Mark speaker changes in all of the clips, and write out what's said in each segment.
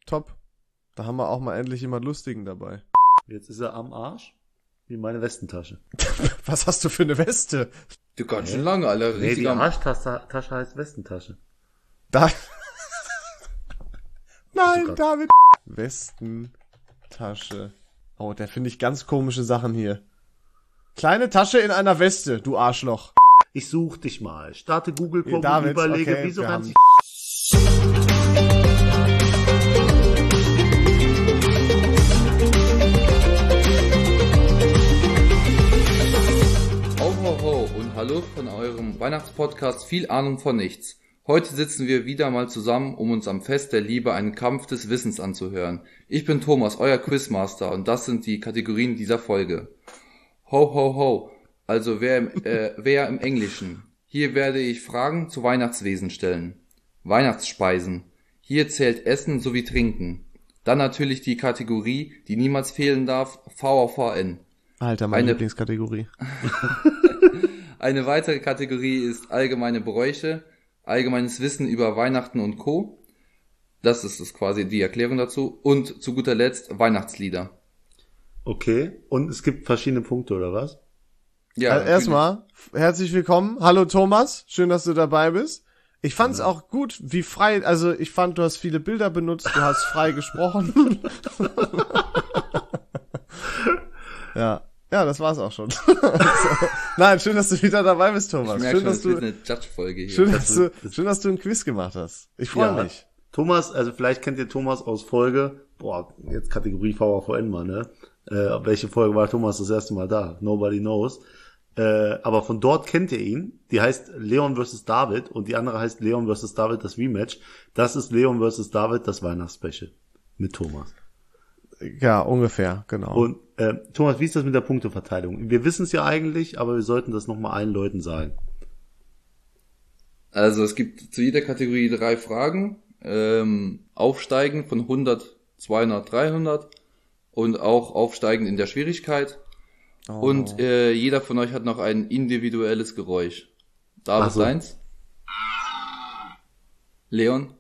Speaker 1: top. Da haben wir auch mal endlich jemand Lustigen dabei.
Speaker 2: Jetzt ist er am Arsch, wie meine Westentasche.
Speaker 1: Was hast du für eine Weste?
Speaker 3: Du ganz schön lange, Alter.
Speaker 2: Nee, die Arschtasche heißt Westentasche.
Speaker 1: Da. Nein,
Speaker 2: Gott.
Speaker 1: David. Westentasche. Oh, da finde ich ganz komische Sachen hier. Kleine Tasche in einer Weste, du Arschloch.
Speaker 2: Ich such dich mal. Starte Google
Speaker 1: Ja,
Speaker 2: und
Speaker 1: David,
Speaker 2: überlege,
Speaker 1: okay,
Speaker 2: wieso
Speaker 1: wir
Speaker 2: kann
Speaker 1: haben-
Speaker 2: sich...
Speaker 3: Ho, ho, ho und hallo von eurem Weihnachtspodcast Viel Ahnung von nichts. Heute sitzen wir wieder mal zusammen, um uns am Fest der Liebe einen Kampf des Wissens anzuhören. Ich bin Thomas, euer Quizmaster, und das sind die Kategorien dieser Folge. Ho, ho, ho, also wer im Englischen. Hier werde ich Fragen zu Weihnachtswesen stellen. Weihnachtsspeisen. Hier zählt Essen sowie Trinken. Dann natürlich die Kategorie, die niemals fehlen darf, VAVN.
Speaker 1: Alter, meine
Speaker 3: Eine-
Speaker 1: Lieblingskategorie.
Speaker 3: Eine weitere Kategorie ist allgemeine Bräuche, allgemeines Wissen über Weihnachten und Co. Das ist quasi die Erklärung dazu. Und zu guter Letzt Weihnachtslieder.
Speaker 2: Okay, und es gibt verschiedene Punkte, oder was?
Speaker 3: Ja,
Speaker 1: Also erstmal, herzlich willkommen. Hallo Thomas, schön, dass du dabei bist. Ich fand's auch gut, wie frei, also ich fand, du hast viele Bilder benutzt, du hast frei gesprochen. Ja, das war's auch schon. Nein, schön, dass du wieder dabei bist, Thomas.
Speaker 3: Ich merke
Speaker 1: Schön,
Speaker 3: schon,
Speaker 1: dass
Speaker 3: es wird
Speaker 1: du,
Speaker 3: eine Judge-Folge hier.
Speaker 1: schön, dass du einen Quiz gemacht hast. Ich freue
Speaker 2: Ja.
Speaker 1: mich.
Speaker 2: Thomas, also vielleicht kennt ihr Thomas aus Folge, jetzt Kategorie VAVN mal, ne? Welche Folge war Thomas das erste Mal da? Nobody knows. Aber von dort kennt ihr ihn. Die heißt Leon vs. David und die andere heißt Leon vs. David, das Rematch. Das ist Leon vs. David, das Weihnachtsspecial mit Thomas.
Speaker 1: Ja, ungefähr, genau.
Speaker 2: Und Thomas, wie ist das mit der Punkteverteilung? Wir wissen es ja eigentlich, aber wir sollten das nochmal allen Leuten sagen.
Speaker 3: Also es gibt zu jeder Kategorie 3 Fragen. Aufsteigen von 100, 200, 300 und auch aufsteigend in der Schwierigkeit. Und jeder von euch hat noch ein individuelles Geräusch. David
Speaker 2: Ach so.
Speaker 3: eins. Leon.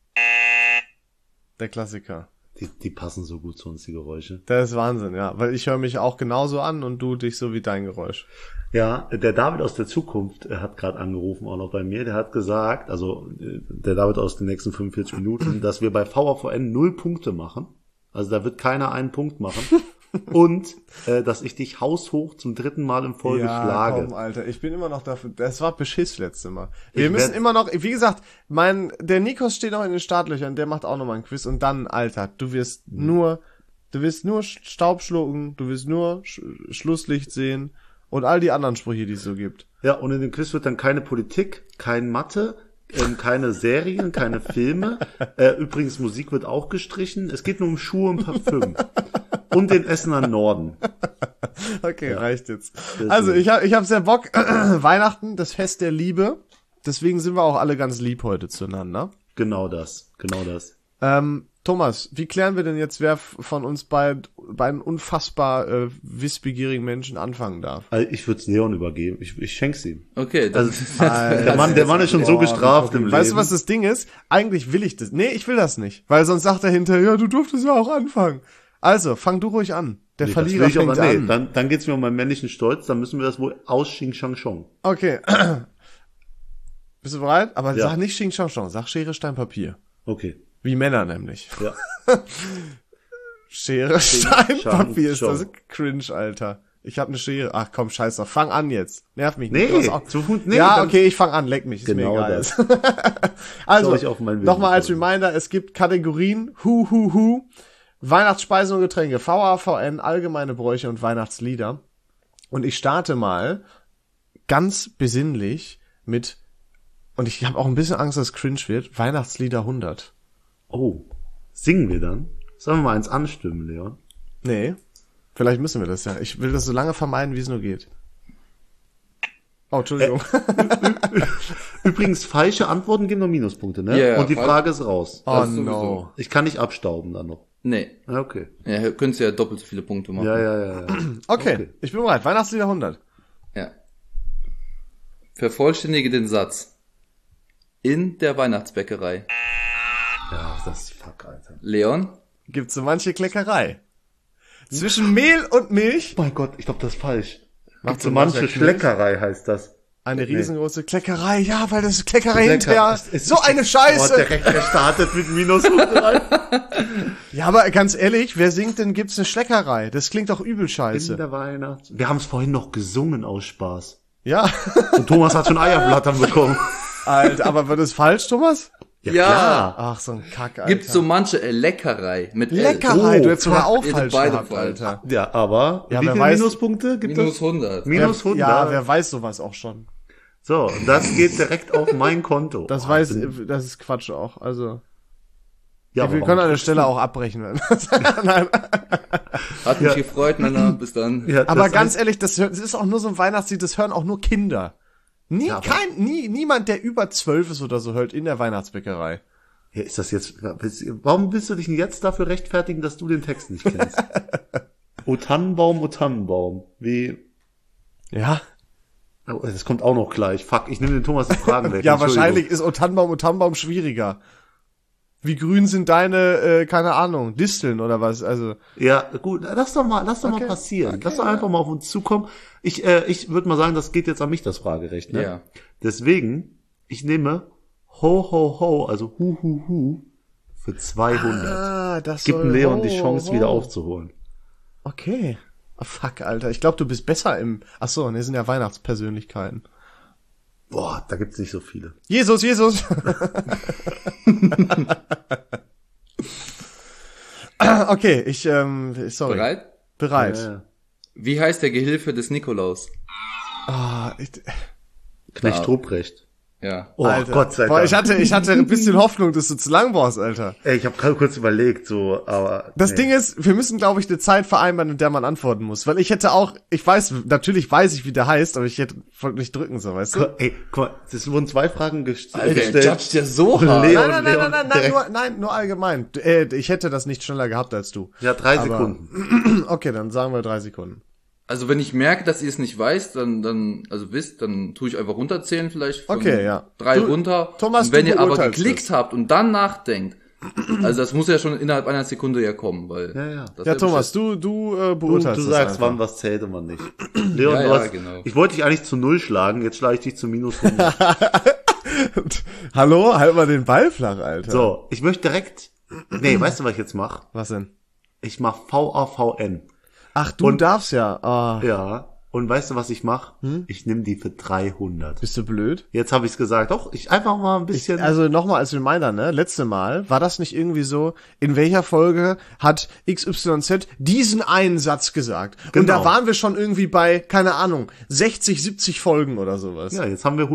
Speaker 1: Der Klassiker.
Speaker 2: Die passen so gut zu uns, die Geräusche.
Speaker 1: Das ist Wahnsinn, ja. Weil ich höre mich auch genauso an und du dich so wie dein Geräusch.
Speaker 2: Ja, der David aus der Zukunft hat gerade angerufen, auch noch bei mir. Der hat gesagt, also der David aus den nächsten 45 Minuten, dass wir bei VAVN 0 Punkte machen. Also da wird keiner einen Punkt machen. Und dass ich dich haushoch zum 3. Mal in Folge schlage.
Speaker 1: Komm, Alter, ich bin immer noch dafür. Das war Beschiss letzte Mal. Wir müssen immer noch, wie gesagt, der Nikos steht noch in den Startlöchern, der macht auch noch mal ein Quiz und dann, Alter, du wirst nur Staub schlucken, du wirst nur Schlusslicht sehen und all die anderen Sprüche, die es so gibt.
Speaker 2: Ja, und in dem Quiz wird dann keine Politik, kein Mathe, keine Serien, keine Filme. Übrigens, Musik wird auch gestrichen. Es geht nur um Schuhe und Parfüm. Und den Essener Norden.
Speaker 1: Okay,
Speaker 2: Ja.
Speaker 1: reicht jetzt.
Speaker 2: Deswegen.
Speaker 1: Also, ich hab sehr Bock. Weihnachten, das Fest der Liebe. Deswegen sind wir auch alle ganz lieb heute zueinander.
Speaker 2: Genau das.
Speaker 1: Thomas, wie klären wir denn jetzt, wer von uns beiden unfassbar wissbegierigen Menschen anfangen darf?
Speaker 2: Also ich würde es Leon übergeben. Ich schenk's ihm.
Speaker 3: Okay,
Speaker 2: Also,
Speaker 3: das
Speaker 2: der Mann ist schon so gestraft im Leben.
Speaker 1: Weißt du, was das Ding ist? Eigentlich will ich das. Nee, ich will das nicht. Weil sonst sagt er hinterher, ja, du durftest ja auch anfangen. Also, fang du ruhig an. Der Verlierer
Speaker 2: das will ich
Speaker 1: fängt
Speaker 2: aber,
Speaker 1: an.
Speaker 2: Dann geht's mir um meinen männlichen Stolz. Dann müssen wir das wohl aus Xing Shang Chong.
Speaker 1: Okay. Bist du bereit? Aber
Speaker 2: Ja.
Speaker 1: sag nicht Xing Shang Shang, sag Schere, Stein, Papier.
Speaker 2: Okay.
Speaker 1: Wie Männer nämlich.
Speaker 2: Ja.
Speaker 1: Schere, Stein,
Speaker 2: Shang,
Speaker 1: Papier ist das
Speaker 2: Shang.
Speaker 1: cringe, Alter. Ich hab eine Schere. Ach komm, scheiß drauf. Fang an jetzt. Nerv mich nicht.
Speaker 2: Nee,
Speaker 1: Du hast
Speaker 2: nee,
Speaker 1: ja,
Speaker 2: dann-
Speaker 1: okay, ich fang an. Leck mich. Ist
Speaker 2: Genau
Speaker 1: mir egal.
Speaker 2: das.
Speaker 1: Also,
Speaker 2: Schau ich auf meinen
Speaker 1: nochmal als
Speaker 2: Willen.
Speaker 1: Reminder, es gibt Kategorien Weihnachtsspeisen und Getränke, VAVN, allgemeine Bräuche und Weihnachtslieder. Und ich starte mal ganz besinnlich mit, und ich habe auch ein bisschen Angst, dass es cringe wird, Weihnachtslieder 100.
Speaker 2: Oh. Singen wir dann? Sollen wir mal eins anstimmen, Leon?
Speaker 1: Nee, vielleicht müssen wir das ja. Ich will das so lange vermeiden, wie es nur geht. Oh, Entschuldigung.
Speaker 2: Übrigens, falsche Antworten geben noch Minuspunkte, ne?
Speaker 3: Ja,
Speaker 2: Und die
Speaker 3: falsch.
Speaker 2: Frage ist raus.
Speaker 1: Oh
Speaker 3: das sowieso.
Speaker 1: no.
Speaker 2: Ich kann nicht abstauben dann noch.
Speaker 3: nee.
Speaker 2: Ja, okay.
Speaker 3: Ja, könntest ja doppelt so viele Punkte machen.
Speaker 2: Ja.
Speaker 1: Okay, ich bin bereit. Weihnachtslieder 100.
Speaker 3: Ja. Vervollständige den Satz. In der Weihnachtsbäckerei.
Speaker 2: Ja, das ist fuck, Alter.
Speaker 3: Leon?
Speaker 1: Gibt's so manche Kleckerei. Zwischen Mehl und Milch.
Speaker 2: Oh mein Gott, ich glaube, das ist falsch.
Speaker 1: Macht
Speaker 2: So manche Schleckerei heißt das.
Speaker 1: Eine riesengroße Kleckerei. Ja, weil das ist Kleckerei
Speaker 2: Lecker.
Speaker 1: hinterher. So eine Scheiße.
Speaker 2: Direkt gestartet mit -103.
Speaker 1: Ja, aber ganz ehrlich, wer singt denn gibt's eine Schleckerei? Das klingt doch übel
Speaker 2: In
Speaker 1: scheiße.
Speaker 2: der Weihnachts... Wir haben es vorhin noch gesungen aus Spaß.
Speaker 1: Ja.
Speaker 2: Und Thomas hat schon Eierblattern bekommen.
Speaker 1: Alter, aber wird das falsch, Thomas?
Speaker 3: Ja.
Speaker 2: klar.
Speaker 1: Ach, so ein Kack, Alter.
Speaker 3: Gibt's so manche Leckerei mit L.
Speaker 1: Leckerei,
Speaker 2: Oh,
Speaker 1: du hättest sogar auch
Speaker 3: ihr
Speaker 1: falsch
Speaker 3: seid beide
Speaker 1: gehabt,
Speaker 3: falsch.
Speaker 1: Alter.
Speaker 2: Ja, aber
Speaker 1: Ja,
Speaker 2: wie
Speaker 1: wer
Speaker 2: viele
Speaker 1: weiß-
Speaker 2: Minuspunkte gibt
Speaker 3: Minus
Speaker 2: es?
Speaker 3: 100.
Speaker 2: Minus 100.
Speaker 1: Ja, wer weiß sowas auch schon.
Speaker 2: So, das geht direkt auf mein Konto.
Speaker 1: Das
Speaker 2: Oh,
Speaker 1: das ist Quatsch auch. Also,
Speaker 2: ja,
Speaker 1: wir können an der Stelle auch abbrechen. Nein.
Speaker 3: Hat mich gefreut, Männer. Bis dann.
Speaker 2: Ja,
Speaker 1: Aber
Speaker 2: das
Speaker 1: ganz
Speaker 2: heißt-
Speaker 1: ehrlich, das ist auch nur so ein Weihnachtslied, das hören auch nur Kinder.
Speaker 2: Ja, aber-
Speaker 1: Niemand, der über 12 ist oder so, hört in der Weihnachtsbäckerei.
Speaker 2: Ja, ist das jetzt, warum willst du dich denn jetzt dafür rechtfertigen, dass du den Text nicht kennst? O Tannenbaum, wie,
Speaker 1: Ja.
Speaker 2: oh, das kommt auch noch gleich. Fuck, ich nehme den Thomas die Fragen weg.
Speaker 1: Ja,
Speaker 2: Entschuldigung.
Speaker 1: wahrscheinlich ist O Tannenbaum schwieriger. Wie grün sind deine, keine Ahnung, Disteln oder was? Also,
Speaker 2: Ja, gut, lass doch mal
Speaker 1: Okay.
Speaker 2: passieren.
Speaker 1: Okay,
Speaker 2: Lass doch einfach mal auf uns zukommen. Ich würde mal sagen, das geht jetzt an mich, das Fragerecht, ne?
Speaker 3: Ja.
Speaker 2: Deswegen, ich nehme Ho, ho, ho, also hu, hu, hu, für 200.
Speaker 1: das
Speaker 2: Gib
Speaker 1: soll
Speaker 2: Leon die
Speaker 1: ho,
Speaker 2: Chance,
Speaker 1: ho.
Speaker 2: wieder aufzuholen.
Speaker 1: Okay. Oh, fuck, Alter. Ich glaube, du bist besser im... Ach so, ne, sind ja Weihnachtspersönlichkeiten.
Speaker 2: Boah, da gibt's nicht so viele.
Speaker 1: Jesus. Okay, sorry. Bereit.
Speaker 2: Ja.
Speaker 3: Wie heißt der Gehilfe des Nikolaus?
Speaker 2: Knecht Ruprecht.
Speaker 3: Ja.
Speaker 2: Oh,
Speaker 1: Alter.
Speaker 2: Gott sei
Speaker 1: Boah,
Speaker 2: Dank.
Speaker 1: ich hatte ein bisschen Hoffnung, dass du zu lang brauchst, Alter.
Speaker 2: Ey, ich habe gerade kurz überlegt, so, aber...
Speaker 1: Das
Speaker 2: nee.
Speaker 1: Ding ist, wir müssen, glaube ich, eine Zeit vereinbaren, in der man antworten muss. Weil natürlich weiß ich, wie der heißt, aber ich wollte nicht drücken, so, weißt du?
Speaker 2: Ey, guck mal, es wurden 2 Fragen
Speaker 3: Der
Speaker 2: gestellt.
Speaker 3: judgt ja so
Speaker 2: Und
Speaker 3: hart.
Speaker 2: Leon-
Speaker 1: Nein, nur allgemein. Ich hätte das nicht schneller gehabt als du.
Speaker 2: Ja, 3
Speaker 1: Aber-
Speaker 2: Sekunden.
Speaker 1: Okay, dann sagen wir 3 Sekunden.
Speaker 3: Also wenn ich merke, dass ihr es nicht weißt, dann tue ich einfach runterzählen vielleicht von
Speaker 1: Okay, ja.
Speaker 3: 3
Speaker 1: Du-
Speaker 3: runter.
Speaker 1: Thomas,
Speaker 3: und wenn
Speaker 1: du
Speaker 3: ihr aber
Speaker 1: beurteilst
Speaker 3: geklickt habt und dann nachdenkt, also das muss ja schon innerhalb einer Sekunde ja kommen, weil
Speaker 2: Ja.
Speaker 3: das
Speaker 1: Ja,
Speaker 3: wär
Speaker 1: Thomas,
Speaker 3: beschissen.
Speaker 1: du beurteilst
Speaker 2: Du
Speaker 1: das
Speaker 2: sagst,
Speaker 1: einfach.
Speaker 2: wann was zählt und wann nicht. Leon,
Speaker 3: Ja,
Speaker 2: du
Speaker 3: ja,
Speaker 2: hast,
Speaker 3: genau.
Speaker 2: ich wollte dich eigentlich zu 0 schlagen, jetzt schlage ich dich zu -100.
Speaker 1: Hallo, halt mal den Ball flach, Alter.
Speaker 2: So, ich möchte direkt, nee, weißt du, was ich jetzt mache?
Speaker 1: Was denn?
Speaker 2: Ich mache VAVN.
Speaker 1: Ach, du darfst ja. Ah,
Speaker 2: Ja, und weißt du, was ich mache? Ich nehme die für 300.
Speaker 1: bist du blöd?
Speaker 2: Jetzt habe ich's gesagt. Doch, ich einfach mal ein bisschen...
Speaker 1: Also nochmal als Reminder, ne? Letzte Mal, war das nicht irgendwie so, in welcher Folge hat XYZ diesen einen Satz gesagt? Und
Speaker 2: Genau.
Speaker 1: da waren wir schon irgendwie bei, keine Ahnung, 60, 70 Folgen oder sowas.
Speaker 2: ja, jetzt haben wir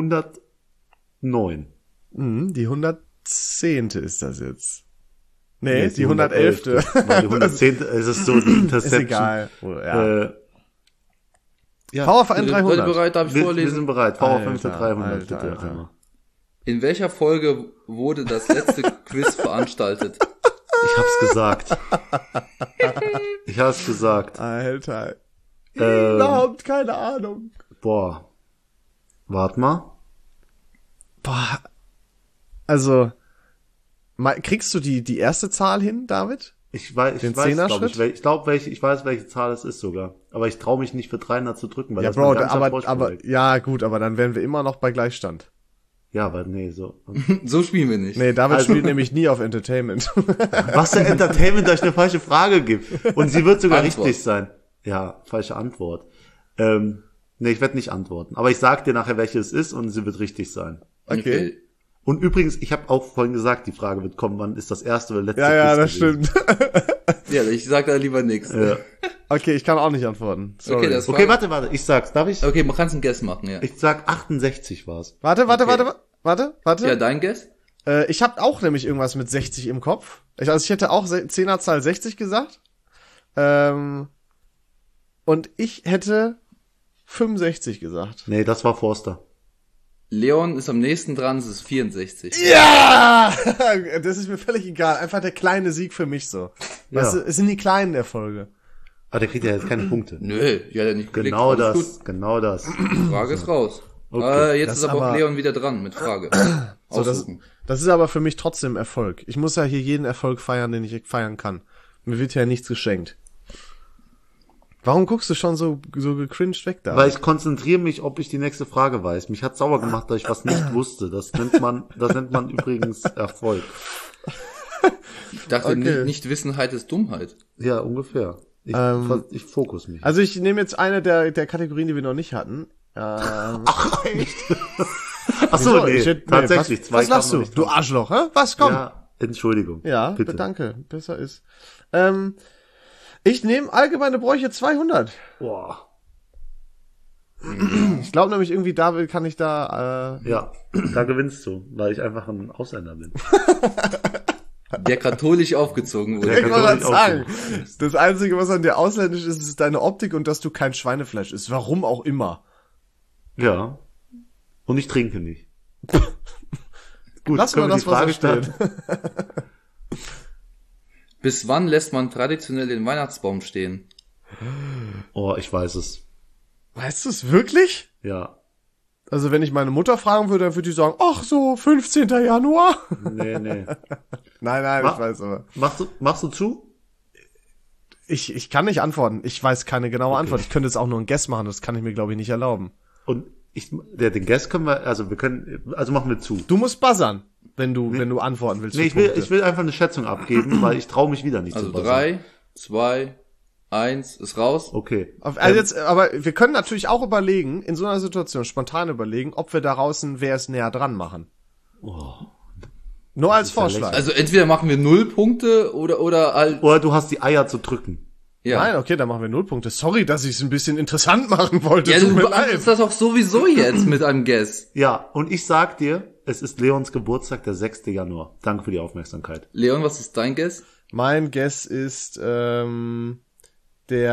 Speaker 2: 109.
Speaker 1: Die 110. ist das jetzt. Nee, die 111.
Speaker 2: Weil die 110. ist es so die Interception.
Speaker 1: Ist egal. Ja.
Speaker 2: Ja,
Speaker 1: Powerverein
Speaker 3: Seid ihr
Speaker 1: 300.
Speaker 3: bereit? Darf ich
Speaker 2: wir
Speaker 3: vorlesen?
Speaker 2: sind bereit. VAVN für
Speaker 1: Alter,
Speaker 2: 300,
Speaker 1: Alter,
Speaker 2: bitte.
Speaker 1: Alter.
Speaker 2: einmal.
Speaker 3: In welcher Folge wurde das letzte Quiz veranstaltet?
Speaker 2: Ich hab's gesagt. Ich hab's gesagt.
Speaker 1: Alter. Überhaupt keine Ahnung.
Speaker 2: Boah. Wart mal.
Speaker 1: Boah. Also, kriegst du die erste Zahl hin, David?
Speaker 2: Ich weiß,
Speaker 1: Den
Speaker 2: glaube ich,
Speaker 1: Zehner-Schritt?
Speaker 2: ich weiß, welche Zahl es ist sogar. Aber ich traue mich nicht für 300 zu drücken, weil
Speaker 1: Ja,
Speaker 2: das
Speaker 1: Bro,
Speaker 2: mein ganzer Vorsprung
Speaker 1: aber,
Speaker 2: weg.
Speaker 1: ja, gut, aber dann wären wir immer noch bei Gleichstand.
Speaker 2: Ja, aber nee, so.
Speaker 3: So spielen wir nicht.
Speaker 1: Nee, David
Speaker 2: Also-
Speaker 1: spielt nämlich nie auf Entertainment.
Speaker 2: Was der Entertainment euch eine falsche Frage gibt. Und sie wird sogar
Speaker 3: Antwort.
Speaker 2: richtig sein. Ja, falsche Antwort. Nee, ich werde nicht antworten. Aber ich sag dir nachher, welche es ist und sie wird richtig sein.
Speaker 1: Okay.
Speaker 2: Und übrigens, ich habe auch vorhin gesagt, die Frage wird kommen, wann ist das erste oder letzte
Speaker 1: Ja,
Speaker 2: Quiz
Speaker 1: das
Speaker 2: gewesen?
Speaker 1: stimmt.
Speaker 3: Ja, ich sag da lieber nichts.
Speaker 2: Ja.
Speaker 1: Okay, ich kann auch nicht antworten. Sorry.
Speaker 3: Okay, das
Speaker 2: Okay,
Speaker 3: war,
Speaker 2: warte, ich sag's. Darf ich?
Speaker 3: okay, man kann einen Guess machen, ja.
Speaker 2: Ich sag 68 war's.
Speaker 1: Warte.
Speaker 3: Ja, dein Guess?
Speaker 1: Ich habe auch nämlich irgendwas mit 60 im Kopf. Ich hätte auch 10er-Zahl 60 gesagt. Und ich hätte 65 gesagt.
Speaker 2: Nee, das war Forster.
Speaker 3: Leon ist am nächsten dran, es ist 64.
Speaker 1: Ja! Das ist mir völlig egal. Einfach der kleine Sieg für mich so. Weißt
Speaker 2: Ja.
Speaker 1: du, es sind die Kleinen der Folge.
Speaker 2: Aber der kriegt ja jetzt keine Punkte.
Speaker 3: Nö, ja, der nicht geklickt.
Speaker 2: Genau
Speaker 3: Alles
Speaker 2: das, genau das.
Speaker 3: gut. Frage ist raus.
Speaker 2: Okay.
Speaker 3: Jetzt
Speaker 1: Das
Speaker 3: ist aber auch
Speaker 1: aber-
Speaker 3: Leon wieder dran mit Frage.
Speaker 1: So, das ist aber für mich trotzdem Erfolg. Ich muss ja hier jeden Erfolg feiern, den ich feiern kann. Mir wird ja nichts geschenkt. Warum guckst du schon so gecringed weg da?
Speaker 2: Weil ich konzentriere mich, ob ich die nächste Frage weiß. Mich hat sauer gemacht, dass ich was nicht wusste. Das nennt man übrigens Erfolg.
Speaker 3: Ich dachte, nicht Wissenheit ist Dummheit.
Speaker 2: Ja, ungefähr. Ich fokus mich.
Speaker 1: Also ich nehme jetzt eine der Kategorien, die wir noch nicht hatten.
Speaker 2: Ach, echt? Ach so, tatsächlich.
Speaker 1: Was lachst du? Du Arschloch, hä? Was, komm?
Speaker 2: Ja, Entschuldigung.
Speaker 1: Ja, bitte. Danke. Besser ist. Ich nehme allgemeine Bräuche 200.
Speaker 2: Boah.
Speaker 1: Ich glaube nämlich irgendwie, David, kann ich da...
Speaker 2: Ja, da gewinnst du, weil ich einfach ein Ausländer bin.
Speaker 3: Der katholisch aufgezogen wurde.
Speaker 1: Ich wollte gerade sagen, das Einzige, was an dir ausländisch ist, ist deine Optik und dass du kein Schweinefleisch isst. Warum auch immer.
Speaker 2: Ja. Und ich trinke nicht.
Speaker 1: Gut, lass mal das, was da steht.
Speaker 3: Bis wann lässt man traditionell den Weihnachtsbaum stehen?
Speaker 2: Oh, ich weiß es.
Speaker 1: Weißt du es wirklich?
Speaker 2: Ja.
Speaker 1: Also wenn ich meine Mutter fragen würde, dann würde die sagen, ach so, 15. Januar.
Speaker 2: Nee.
Speaker 1: Nein, ich weiß aber.
Speaker 2: Machst du zu?
Speaker 1: Ich kann nicht antworten. Ich weiß keine genaue Antwort. Ich könnte jetzt auch nur einen Guess machen, das kann ich mir, glaube ich, nicht erlauben.
Speaker 2: Und den Guess können wir, also machen wir zu.
Speaker 1: Du musst buzzern, wenn du antworten willst.
Speaker 2: Nee, ich will einfach eine Schätzung abgeben, weil ich traue mich wieder nicht zu buzzern.
Speaker 3: Also 3, 2, 1, ist raus.
Speaker 2: Okay.
Speaker 1: Aber wir können natürlich auch überlegen, in so einer Situation spontan überlegen, ob wir daraus ein Wer ist näher dran machen.
Speaker 2: Oh.
Speaker 1: Nur als Vorschlag.
Speaker 3: Also entweder machen wir 0 Punkte oder halt...
Speaker 2: Oder du hast die Eier zu drücken.
Speaker 1: Ja. Nein, okay, dann machen wir 0 Punkte. Sorry, dass ich es ein bisschen interessant machen wollte.
Speaker 3: Ja, du beantwortest das auch sowieso jetzt mit einem Guess.
Speaker 2: Ja, und ich sag dir, es ist Leons Geburtstag, der 6. Januar. Danke für die Aufmerksamkeit.
Speaker 3: Leon, was ist dein Guess?
Speaker 1: Mein Guess ist der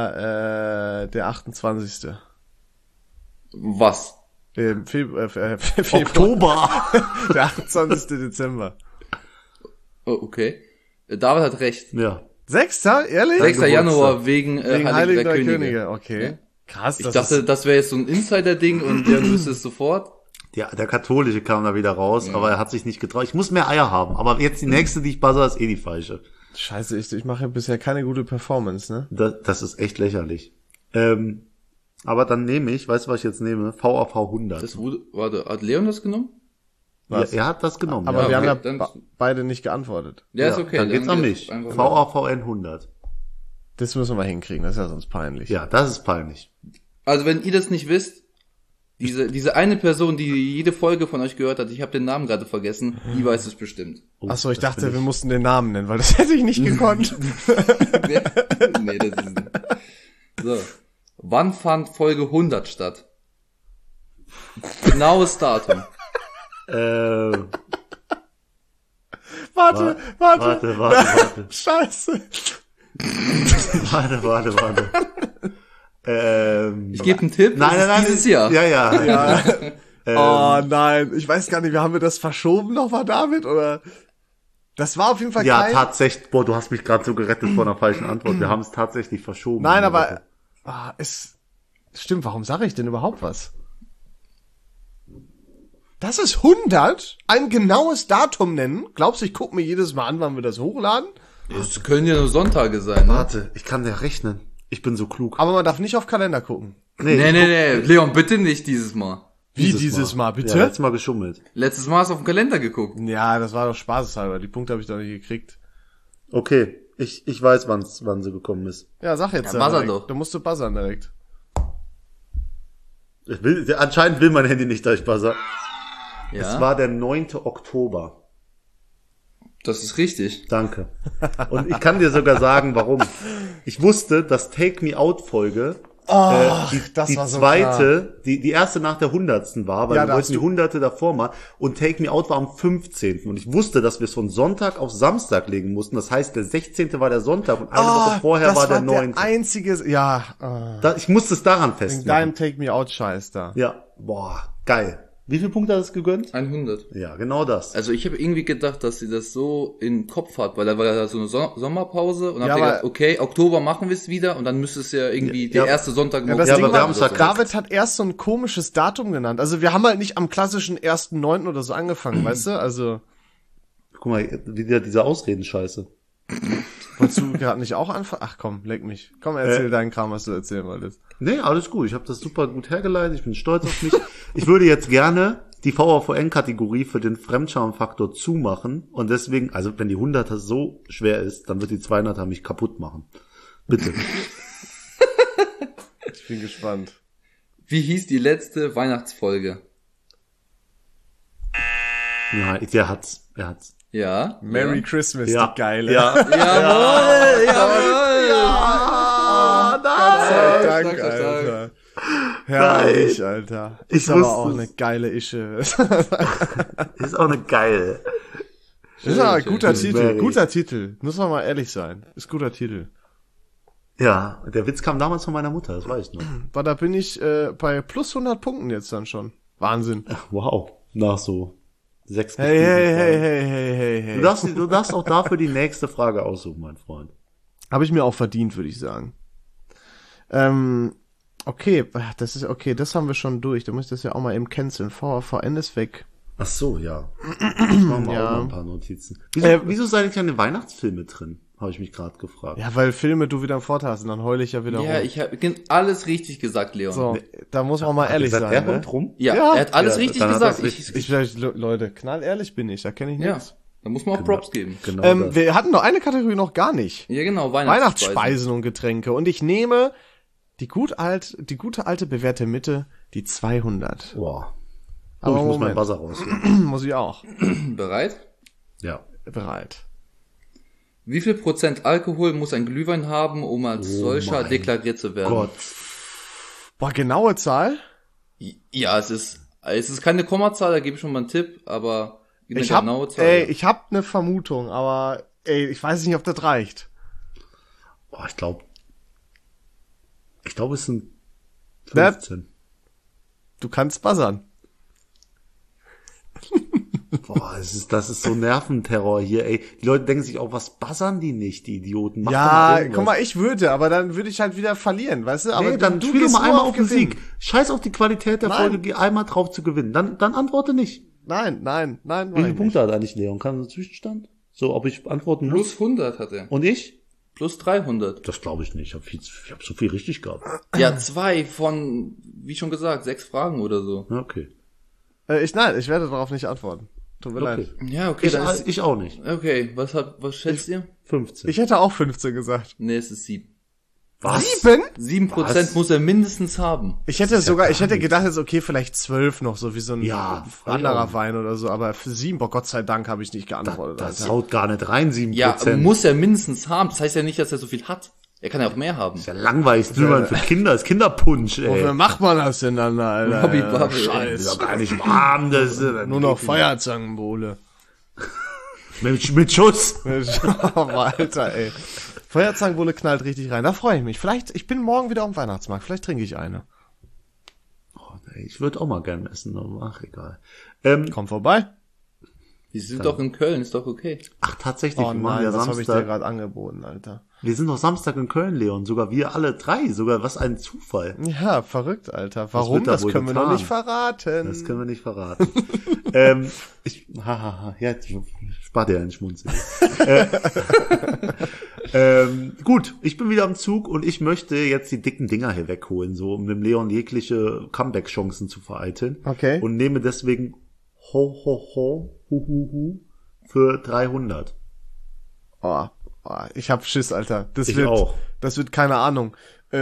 Speaker 1: 28.
Speaker 3: Was?
Speaker 1: Februar.
Speaker 2: Oktober.
Speaker 1: Der 28. Dezember.
Speaker 3: Oh, okay. David hat recht.
Speaker 2: Ja.
Speaker 1: 6. Ehrlich?
Speaker 3: 6. Januar wegen
Speaker 1: Heiligen Drei Könige. Okay.
Speaker 3: Ja.
Speaker 1: Krass.
Speaker 3: Ich dachte, das wäre jetzt so ein Insider-Ding und der wüsste es sofort.
Speaker 2: Ja, der Katholische kam da wieder raus, aber er hat sich nicht getraut. Ich muss mehr Eier haben, aber jetzt die nächste, die ich buzzer, ist die falsche.
Speaker 1: Scheiße, ich mache bisher keine gute Performance, ne?
Speaker 2: Das ist echt lächerlich. Aber dann nehme ich, weißt du, was ich jetzt nehme? VAV 100.
Speaker 3: Warte, hat Leon das genommen?
Speaker 2: Ja, er hat das genommen.
Speaker 1: Aber wir haben
Speaker 3: dann,
Speaker 1: beide nicht geantwortet.
Speaker 3: Ja, ist okay.
Speaker 2: Dann geht's an mich. VAVN 100.
Speaker 1: Das müssen wir mal hinkriegen, das ist ja sonst peinlich.
Speaker 2: Ja, das ist peinlich.
Speaker 3: Also wenn ihr das nicht wisst, diese eine Person, die jede Folge von euch gehört hat, ich habe den Namen gerade vergessen, die weiß es bestimmt.
Speaker 1: Achso, ich dachte, wir mussten den Namen nennen, weil das hätte ich nicht gekonnt.
Speaker 3: Nee, das ist nicht. So. Wann fand Folge 100 statt? Genaues Datum.
Speaker 1: Warte. Scheiße.
Speaker 2: Warte.
Speaker 3: Ich gebe einen Tipp.
Speaker 2: Nein.
Speaker 3: Dieses Jahr.
Speaker 2: Ja.
Speaker 1: Oh nein, ich weiß gar nicht, haben wir das verschoben nochmal, David, oder? Das war auf jeden Fall
Speaker 2: Ja, tatsächlich. Boah, du hast mich gerade so gerettet vor einer falschen Antwort. Wir haben es tatsächlich verschoben.
Speaker 1: Nein, aber stimmt, warum sage ich denn überhaupt was? Das ist 100? Ein genaues Datum nennen? Glaubst du, ich gucke mir jedes Mal an, wann wir das hochladen?
Speaker 3: Es können ja nur Sonntage sein, ne?
Speaker 2: Warte, ich kann ja rechnen. Ich bin so klug.
Speaker 1: Aber man darf nicht auf Kalender gucken.
Speaker 3: Nee. Leon, bitte nicht dieses Mal.
Speaker 1: Wie dieses Mal, bitte?
Speaker 2: Ja, letztes Mal geschummelt.
Speaker 3: Letztes Mal hast du auf den Kalender geguckt.
Speaker 1: Ja, das war doch spaßeshalber. Die Punkte habe ich doch nicht gekriegt.
Speaker 2: Okay, ich weiß, wann sie gekommen ist.
Speaker 1: Ja, sag jetzt.
Speaker 3: Ja, buzzer doch.
Speaker 1: Da musst du buzzern direkt.
Speaker 2: Anscheinend will mein Handy nicht, dass ich buzzer.
Speaker 3: Ja.
Speaker 2: Es war der 9. Oktober.
Speaker 3: Das ist richtig.
Speaker 2: Danke. Und ich kann dir sogar sagen, warum. Ich wusste, dass Take Me Out Folge die
Speaker 1: war so
Speaker 2: zweite, klar. Die erste nach der 100. war, weil wir wollten die 100. davor machen. Und Take Me Out war am 15. Und ich wusste, dass wir es von Sonntag auf Samstag legen mussten. Das heißt, der 16. war der Sonntag und eine Woche vorher war der 9.
Speaker 1: Das einzige, ja.
Speaker 2: Ich musste es daran festmachen.
Speaker 1: Dein Take Me Out Scheiß da.
Speaker 2: Ja, boah, geil. Wie viele Punkte hat es gegönnt?
Speaker 3: 100.
Speaker 2: Ja, genau das.
Speaker 3: Also ich habe irgendwie gedacht, dass sie das so in den Kopf hat, weil da war ja so eine Sommerpause und dann
Speaker 1: Ja,
Speaker 3: hab ich
Speaker 1: aber-
Speaker 3: gedacht, okay, Oktober machen wir es wieder und dann müsste es ja irgendwie der erste Sonntag im
Speaker 1: Ja, das
Speaker 2: Ja,
Speaker 1: Ding
Speaker 2: aber wir
Speaker 1: war,
Speaker 2: haben's verkackt.
Speaker 1: David hat erst so ein komisches Datum genannt. Also wir haben halt nicht am klassischen 1.9. oder so angefangen, weißt du? Also,
Speaker 2: Guck mal, wieder diese Ausreden-Scheiße.
Speaker 1: wolltest du gerade nicht auch anfangen? Ach komm, leck mich. Komm, erzähl deinen Kram, was du erzählen wolltest.
Speaker 2: Nee, alles gut. Ich habe das super gut hergeleitet. Ich bin stolz auf mich. Ich würde jetzt gerne die VAVN-Kategorie für den Fremdscham-Faktor zumachen. Und deswegen, also wenn die 100er so schwer ist, dann wird die 200er mich kaputt machen. Bitte.
Speaker 1: Ich bin gespannt.
Speaker 3: Wie hieß die letzte Weihnachtsfolge?
Speaker 2: Ja, er hat's.
Speaker 3: Ja.
Speaker 1: Merry
Speaker 3: ja.
Speaker 1: Christmas,
Speaker 2: Ja,
Speaker 1: die geile.
Speaker 2: Ja.
Speaker 3: Jawohl, jawohl.
Speaker 1: Gott sei Dank,
Speaker 3: Stark, stark.
Speaker 1: Alter. Herrlich, Alter.
Speaker 2: Ich
Speaker 1: Ist aber
Speaker 2: wusste
Speaker 1: auch
Speaker 2: es.
Speaker 1: eine geile Ische.
Speaker 2: Ist auch eine geile.
Speaker 1: Ist aber ein
Speaker 3: schön,
Speaker 1: guter
Speaker 2: schön.
Speaker 1: Titel,
Speaker 2: Mary.
Speaker 1: guter Titel. Muss man mal ehrlich sein. Ist guter Titel.
Speaker 2: Ja, der Witz kam damals von meiner Mutter, das weiß ich noch.
Speaker 1: Aber da bin ich bei plus 100 Punkten jetzt dann schon. Wahnsinn.
Speaker 2: Wow. Nach so 6
Speaker 1: Hey, hey, hey, hey, hey, hey, hey.
Speaker 2: Du darfst auch dafür die nächste Frage aussuchen, mein Freund.
Speaker 1: Habe ich mir auch verdient, würde ich sagen. Okay, das ist okay, das haben wir schon durch. Da muss ich das ja auch mal eben canceln. VAVN ist weg.
Speaker 2: Ach so, ja. Ich mach mal
Speaker 1: Ja.
Speaker 2: auch mal ein paar Notizen. Wieso seid ihr keine Weihnachtsfilme drin? Habe ich mich gerade gefragt.
Speaker 1: Ja, weil Filme du wieder einen Vorteil hast und dann heule ich ja wieder
Speaker 3: Ja,
Speaker 1: rum.
Speaker 3: ich habe alles richtig gesagt, Leon.
Speaker 1: So, da muss man mal ehrlich
Speaker 2: Sagt
Speaker 1: sein.
Speaker 2: er
Speaker 1: Ne?
Speaker 2: kommt rum?
Speaker 3: Ja,
Speaker 1: Ja.
Speaker 3: er hat alles
Speaker 2: Ja,
Speaker 3: richtig
Speaker 2: dann hat
Speaker 3: gesagt.
Speaker 2: er's richtig
Speaker 1: Leute, knallehrlich bin ich, da kenne ich
Speaker 3: Ja,
Speaker 1: nichts.
Speaker 3: da muss man auch Props geben.
Speaker 2: Genau das.
Speaker 1: Wir hatten noch eine Kategorie noch gar nicht.
Speaker 3: Ja, genau,
Speaker 1: Weihnachtsspeisen und Getränke. Und ich nehme die gute alte bewährte Mitte, die 200.
Speaker 2: Boah. Oh,
Speaker 1: Aber
Speaker 2: ich muss
Speaker 1: Moment.
Speaker 2: meinen Buzzer rausnehmen.
Speaker 1: Muss ich auch.
Speaker 3: Bereit?
Speaker 2: Ja.
Speaker 1: Bereit.
Speaker 3: Wie viel Prozent Alkohol muss ein Glühwein haben, um als solcher
Speaker 2: mein
Speaker 3: deklariert zu werden?
Speaker 2: Gott.
Speaker 1: Boah, genaue Zahl?
Speaker 3: Ja, es ist keine Kommazahl, da gebe ich schon mal einen Tipp, aber eine
Speaker 1: Ich hab,
Speaker 3: genaue Zahl.
Speaker 1: ich hab eine Vermutung, aber ich weiß nicht, ob das reicht.
Speaker 2: Boah, ich glaube, es sind
Speaker 1: Wer-
Speaker 2: 15.
Speaker 1: Du kannst buzzern.
Speaker 2: Boah, das ist so Nerventerror hier, ey. Die Leute denken sich auch, was buzzern die nicht, die Idioten? Mach doch
Speaker 1: Ja,
Speaker 2: irgendwas.
Speaker 1: guck mal, ich würde, aber dann würde ich halt wieder verlieren, weißt du? Aber
Speaker 2: Nee, dann
Speaker 1: du
Speaker 2: spiel doch
Speaker 1: gehst
Speaker 2: mal
Speaker 1: nur
Speaker 2: einmal
Speaker 1: auf
Speaker 2: auf den
Speaker 1: Gewinn.
Speaker 2: Sieg. Scheiß auf die Qualität der
Speaker 1: Nein.
Speaker 2: Folge, geh einmal drauf zu gewinnen. Dann antworte nicht.
Speaker 1: Nein,
Speaker 2: Wie
Speaker 1: mach
Speaker 2: viele
Speaker 1: ich
Speaker 2: Punkte hat eigentlich Leon? Kann so Zwischenstand? So, ob ich antworten muss?
Speaker 3: Plus 100 hat er.
Speaker 2: Und ich?
Speaker 3: Plus 300.
Speaker 2: Das glaube ich nicht. Ich hab so viel richtig gehabt.
Speaker 3: Ja, 2 von, wie schon gesagt, 6 Fragen oder so.
Speaker 2: Ja, okay.
Speaker 1: nicht. Ich werde darauf nicht antworten. Tut mir leid.
Speaker 3: Ja, okay, dann ist,
Speaker 2: Ich auch nicht.
Speaker 3: okay, was schätzt ihr?
Speaker 2: 15.
Speaker 1: Ich hätte auch 15 gesagt.
Speaker 3: Nee, es ist 7.
Speaker 2: Was?
Speaker 1: 7?
Speaker 3: 7%
Speaker 2: Was?
Speaker 3: muss er mindestens haben.
Speaker 1: Ich hätte ich hätte gedacht, jetzt okay, vielleicht 12 noch, so wie so ein
Speaker 2: Ja,
Speaker 1: anderer
Speaker 2: ja.
Speaker 1: Wein oder so, aber für 7, boah, Gott sei Dank habe ich nicht geantwortet.
Speaker 2: Das
Speaker 1: Alter.
Speaker 2: haut gar nicht rein, 7%.
Speaker 3: Ja, muss er mindestens haben. Das heißt ja nicht, dass er so viel hat. Er kann ja auch mehr haben.
Speaker 2: ist ja langweilig. Glühwein für Kinder, ist Kinderpunsch, ey.
Speaker 1: Wofür macht man das denn dann, Alter?
Speaker 3: Robbie Bubble,
Speaker 2: Ist
Speaker 1: Scheiß.
Speaker 2: doch gar nicht warm, das ist
Speaker 1: Nur noch Feuerzangenbowle.
Speaker 2: mit Schuss.
Speaker 1: Aber Alter, ey. Feuerzangenbowle knallt richtig rein. Da freue ich mich. Vielleicht, ich bin morgen wieder auf dem Weihnachtsmarkt. Vielleicht trinke ich eine.
Speaker 2: Oh, ey, ich würde auch mal gern essen, aber ach, egal.
Speaker 1: Komm vorbei.
Speaker 3: Die sind doch in Köln, ist doch okay.
Speaker 2: Ach, tatsächlich,
Speaker 1: Oh
Speaker 2: wir machen
Speaker 1: nein,
Speaker 2: ja
Speaker 1: das habe ich dir
Speaker 2: Samstag.
Speaker 1: gerade angeboten, Alter.
Speaker 2: Wir sind doch Samstag in Köln, Leon. Sogar wir alle drei. Sogar, was ein Zufall.
Speaker 1: Ja, verrückt, Alter. Warum?
Speaker 2: wird da
Speaker 1: Das
Speaker 2: wohl
Speaker 1: können wir noch
Speaker 2: getan?
Speaker 1: nicht verraten.
Speaker 2: Das können wir nicht verraten. Ja, spar dir einen Schmunzel. Gut, ich bin wieder am Zug und ich möchte jetzt die dicken Dinger hier wegholen, so um dem Leon jegliche Comeback-Chancen zu vereiteln.
Speaker 1: Okay.
Speaker 2: Und nehme deswegen für 300.
Speaker 1: Oh, ich hab Schiss, Alter.
Speaker 2: Ich auch.
Speaker 1: Das wird keine Ahnung.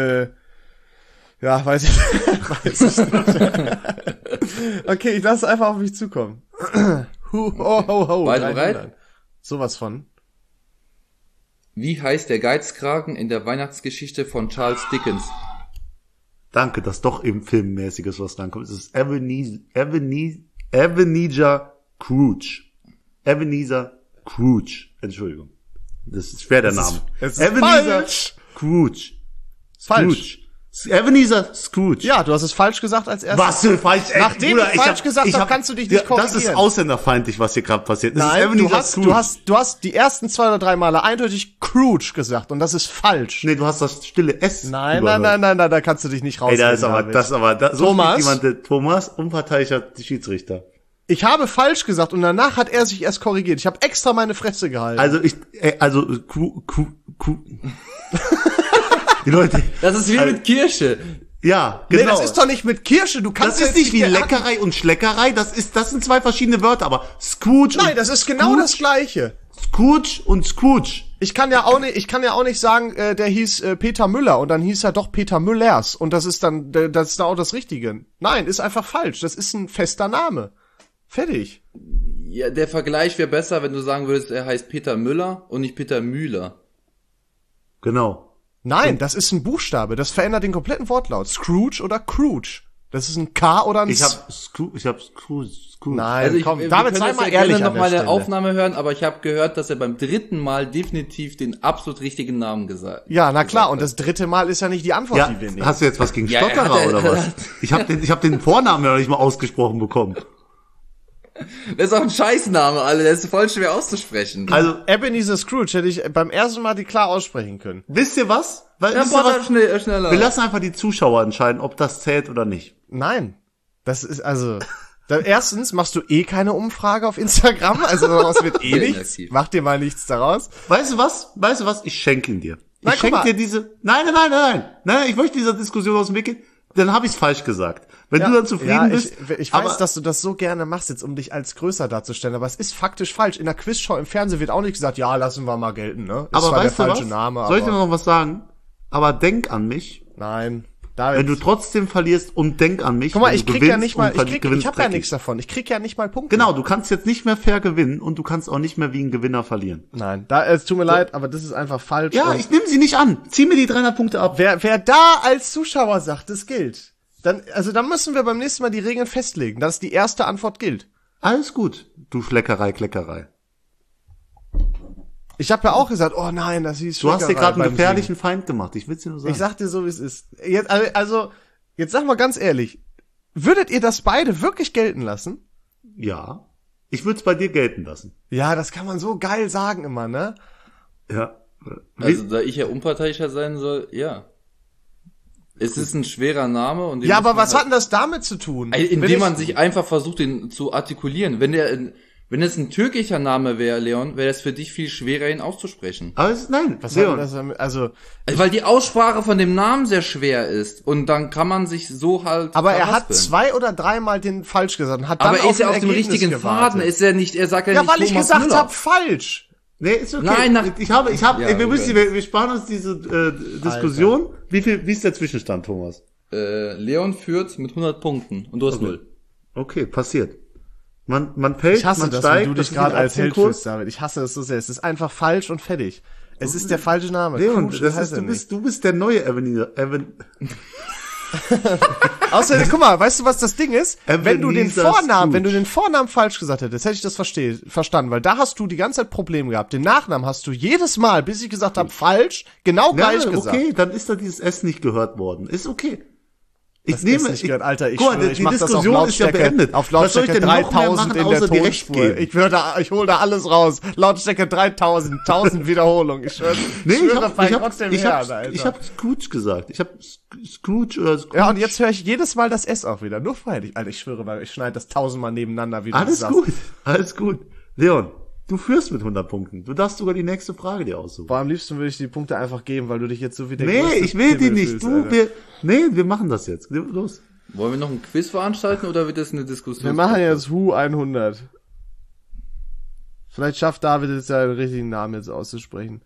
Speaker 1: Ja, weiß ich nicht. Okay, ich lasse es einfach auf mich zukommen. Ho.
Speaker 3: Beide
Speaker 1: 300.
Speaker 3: bereit?
Speaker 1: Sowas von.
Speaker 3: Wie heißt der Geizkragen in der Weihnachtsgeschichte von Charles Dickens?
Speaker 2: Danke, dass doch eben Filmmäßiges was drankommt. Es ist Ebenezer Scrooge. Ebenezer Scrooge. Entschuldigung. Das ist schwer der Name.
Speaker 1: es ist
Speaker 2: Ebenezer
Speaker 1: falsch.
Speaker 2: Scrooge.
Speaker 1: Falsch.
Speaker 2: Ebenezer Scrooge.
Speaker 1: Ja, du hast es falsch gesagt als erstes.
Speaker 2: Was für falsch?
Speaker 1: Nachdem
Speaker 2: Bruder,
Speaker 1: du falsch gesagt hast, kannst du dich nicht korrigieren.
Speaker 2: Das ist ausländerfeindlich, was hier gerade passiert. Das
Speaker 1: Nein,
Speaker 2: ist
Speaker 1: du hast die ersten 2 oder 3 Male eindeutig Scrooge gesagt und das ist falsch.
Speaker 2: Nee, du hast das stille S.
Speaker 1: Nein, da kannst du dich nicht rausreden.
Speaker 2: Ey, so
Speaker 1: Thomas?
Speaker 2: jemand, Thomas, unparteiischer Schiedsrichter.
Speaker 1: Ich habe falsch gesagt und danach hat er sich erst korrigiert. Ich habe extra meine Fresse gehalten.
Speaker 2: Die Leute.
Speaker 3: Das ist wie mit Kirsche.
Speaker 2: Ja, genau.
Speaker 1: Nee, das ist doch nicht mit Kirsche. Du kannst
Speaker 2: das ist nicht wie Leckerei und Schleckerei. Das sind 2 verschiedene Wörter, aber Scrooge.
Speaker 1: Nein, das ist genau das Gleiche.
Speaker 2: Scrooge und Scrooge.
Speaker 1: Ich kann ja auch nicht sagen, der hieß Peter Müller und dann hieß er doch Peter Müllers und das ist dann auch das Richtige. Nein, ist einfach falsch. Das ist ein fester Name. Fertig.
Speaker 3: Ja, der Vergleich wäre besser, wenn du sagen würdest, er heißt Peter Müller und nicht Peter Müller.
Speaker 2: Genau.
Speaker 1: Nein, das ist ein Buchstabe. Das verändert den kompletten Wortlaut. Scrooge oder Scrooge. Das ist ein K oder ein
Speaker 2: Ich hab Scrooge.
Speaker 1: Nein,
Speaker 3: Also
Speaker 1: komm, David, sei mal
Speaker 3: gerne
Speaker 1: ehrlich
Speaker 3: noch
Speaker 1: an der
Speaker 3: mal eine
Speaker 1: Stelle.
Speaker 3: Aufnahme hören, aber ich habe gehört, dass er beim 3. Mal definitiv den absolut richtigen Namen gesagt hat.
Speaker 1: Ja, na klar, und das 3. Mal ist ja nicht die Antwort,
Speaker 2: Ja,
Speaker 1: die wir nehmen.
Speaker 2: hast du jetzt was gegen
Speaker 3: Ja,
Speaker 2: Stotterer oder was? Ich hab den Vornamen ja noch nicht mal ausgesprochen bekommen.
Speaker 3: Das ist auch ein Scheißname, Alter. Der ist voll schwer auszusprechen.
Speaker 2: Also,
Speaker 1: Ebenezer Scrooge hätte ich beim ersten Mal die klar aussprechen können.
Speaker 2: wisst ihr was?
Speaker 3: Ja,
Speaker 2: Wisst ihr was?
Speaker 3: schneller.
Speaker 2: Wir lassen einfach die Zuschauer entscheiden, ob das zählt oder nicht.
Speaker 1: Nein. Das ist also... Erstens machst du keine Umfrage auf Instagram, also daraus wird
Speaker 3: Sehr
Speaker 1: nichts.
Speaker 3: inaktiv.
Speaker 1: Mach dir mal nichts daraus.
Speaker 2: Weißt du was? Ich schenke ihn dir.
Speaker 1: Nein,
Speaker 2: Ich
Speaker 1: guck
Speaker 2: schenke
Speaker 1: mal.
Speaker 2: dir diese... Nein, ich möchte dieser Diskussion aus dem Weg gehen. Dann habe ich es falsch gesagt. Wenn du dann zufrieden bist...
Speaker 1: Ich weiß, dass du das so gerne machst, jetzt um dich als größer darzustellen, aber es ist faktisch falsch. In der Quizshow im Fernsehen wird auch nicht gesagt, ja, lassen wir mal gelten, ne? Ist
Speaker 2: aber
Speaker 1: zwar
Speaker 2: weißt
Speaker 1: der
Speaker 2: du
Speaker 1: falsche
Speaker 2: was?
Speaker 1: Name,
Speaker 2: Soll ich dir
Speaker 1: aber
Speaker 2: noch was sagen? Aber denk an mich,
Speaker 1: nein. David,
Speaker 2: wenn du trotzdem verlierst und denk an mich.
Speaker 1: guck mal,
Speaker 2: wenn
Speaker 1: ich
Speaker 2: du
Speaker 1: krieg ja
Speaker 2: gewinnst
Speaker 1: nicht mal,
Speaker 2: und gewinnst
Speaker 1: ich hab ja
Speaker 2: dreckig.
Speaker 1: nichts davon. Ich krieg ja nicht mal Punkte.
Speaker 2: Genau, du kannst jetzt nicht mehr fair gewinnen und du kannst auch nicht mehr wie ein Gewinner verlieren.
Speaker 1: Nein, es tut mir leid, aber das ist einfach falsch.
Speaker 2: Ja,
Speaker 1: Und
Speaker 2: ich nehme sie nicht an. Zieh mir die 300 Punkte ab.
Speaker 1: wer da als Zuschauer sagt, das gilt, dann müssen wir beim nächsten Mal die Regeln festlegen, dass die erste Antwort gilt.
Speaker 2: Alles gut, du Schleckerei.
Speaker 1: Ich habe ja auch gesagt, oh nein, das hieß
Speaker 2: Du hast dir
Speaker 1: Schleckerei
Speaker 2: gerade einen
Speaker 1: beim
Speaker 2: gefährlichen Feind gemacht. Ich will's dir nur
Speaker 1: Singen.
Speaker 2: sagen.
Speaker 1: Ich sag dir so, wie es ist. Jetzt sag mal ganz ehrlich, würdet ihr das beide wirklich gelten lassen?
Speaker 2: Ja. Ich würde es bei dir gelten lassen.
Speaker 1: Ja, das kann man so geil sagen immer, ne?
Speaker 2: Ja.
Speaker 3: Also, da ich ja unparteiischer sein soll, ja. Es ist ein schwerer Name und den
Speaker 1: Ja,
Speaker 3: muss
Speaker 1: aber
Speaker 3: man
Speaker 1: was hat denn das damit zu tun?
Speaker 3: indem man sich einfach versucht, den zu artikulieren. Wenn es ein türkischer Name wäre, Leon, wäre das für dich viel schwerer, ihn auszusprechen.
Speaker 2: Aber nein,
Speaker 1: was
Speaker 2: Leon.
Speaker 1: hat das damit, also
Speaker 3: Weil die Aussprache von dem Namen sehr schwer ist. Und dann kann man sich so halt
Speaker 1: aber er hat
Speaker 3: verhaspeln.
Speaker 1: 2 oder 3 Mal den falsch gesagt und hat dann
Speaker 3: Aber er ist ja auf dem
Speaker 1: Ergebnis
Speaker 3: richtigen
Speaker 1: gewartet.
Speaker 3: Faden. Er sagt ja
Speaker 1: Ja,
Speaker 3: nicht
Speaker 1: weil ich
Speaker 3: Thomas
Speaker 1: gesagt
Speaker 3: Müller.
Speaker 1: habe, falsch.
Speaker 2: Nee, ist okay.
Speaker 3: Nein,
Speaker 2: ich habe,
Speaker 3: Ja,
Speaker 2: wir sparen uns diese Diskussion. Wie ist der Zwischenstand, Thomas?
Speaker 3: Leon führt mit 100 Punkten und du hast 0.
Speaker 2: Okay, passiert. Man fällt,
Speaker 1: Ich hasse
Speaker 2: man
Speaker 1: das,
Speaker 2: steigt.
Speaker 1: wenn du dich
Speaker 2: das ist
Speaker 1: gerade
Speaker 2: ein
Speaker 1: als Held
Speaker 2: Aktienkurs.
Speaker 1: fühlst, David. Ich hasse das so sehr. Es ist einfach falsch und fertig. Es ist der falsche Name.
Speaker 2: Leon,
Speaker 1: Scrooge, heißt er
Speaker 2: du bist der neue Ebenezer.
Speaker 1: Außerdem, guck mal, weißt du, was das Ding ist? Wenn du den
Speaker 2: Ebenezer
Speaker 1: Vornamen,
Speaker 2: Scrooge.
Speaker 1: falsch gesagt hättest, hätte ich das verstanden, weil da hast du die ganze Zeit Probleme gehabt. Den Nachnamen hast du jedes Mal, bis ich gesagt habe, falsch, genau gleich gesagt.
Speaker 2: Okay, dann ist da dieses S nicht gehört worden. Ist okay.
Speaker 1: Das ist nicht gehört, Alter, ich
Speaker 2: guck mal,
Speaker 1: schwöre, ich mach das auf
Speaker 2: Diskussion ist ja
Speaker 1: Lautstärke,
Speaker 2: beendet.
Speaker 1: auf
Speaker 2: Was soll ich
Speaker 1: Lautstärke
Speaker 2: denn noch mehr
Speaker 1: 3000
Speaker 2: machen,
Speaker 1: in der
Speaker 2: außer dir recht
Speaker 1: Tonspur.
Speaker 2: geben?
Speaker 1: Ich hol da alles raus. Lautstärke 3000, 1000 Wiederholungen. Ich schwöre,
Speaker 2: Nee, ich
Speaker 1: bei
Speaker 2: hab
Speaker 1: Gott dem Herrn, Alter.
Speaker 2: Scrooge gesagt. Ich habe Scrooge oder Scrooge.
Speaker 1: Ja, und jetzt höre ich jedes Mal das S auch wieder. Nur freilich. Alter, ich schwöre, weil ich schneide das 1000-mal nebeneinander, wie du
Speaker 2: Alles
Speaker 1: sagst.
Speaker 2: gut, alles gut. Leon, du führst mit 100 Punkten. Du darfst sogar die nächste Frage dir aussuchen.
Speaker 1: Boah, am liebsten würde ich die Punkte einfach geben, weil du dich jetzt so wie der
Speaker 2: Nee,
Speaker 1: größte
Speaker 2: ich will die
Speaker 1: Pimmel
Speaker 2: nicht.
Speaker 1: fühlst, Alter.
Speaker 2: Wir machen das jetzt. Los.
Speaker 3: Wollen wir noch ein Quiz veranstalten oder wird das eine Diskussion?
Speaker 1: Wir machen jetzt Who 100. Vielleicht schafft David jetzt ja den richtigen Namen jetzt auszusprechen.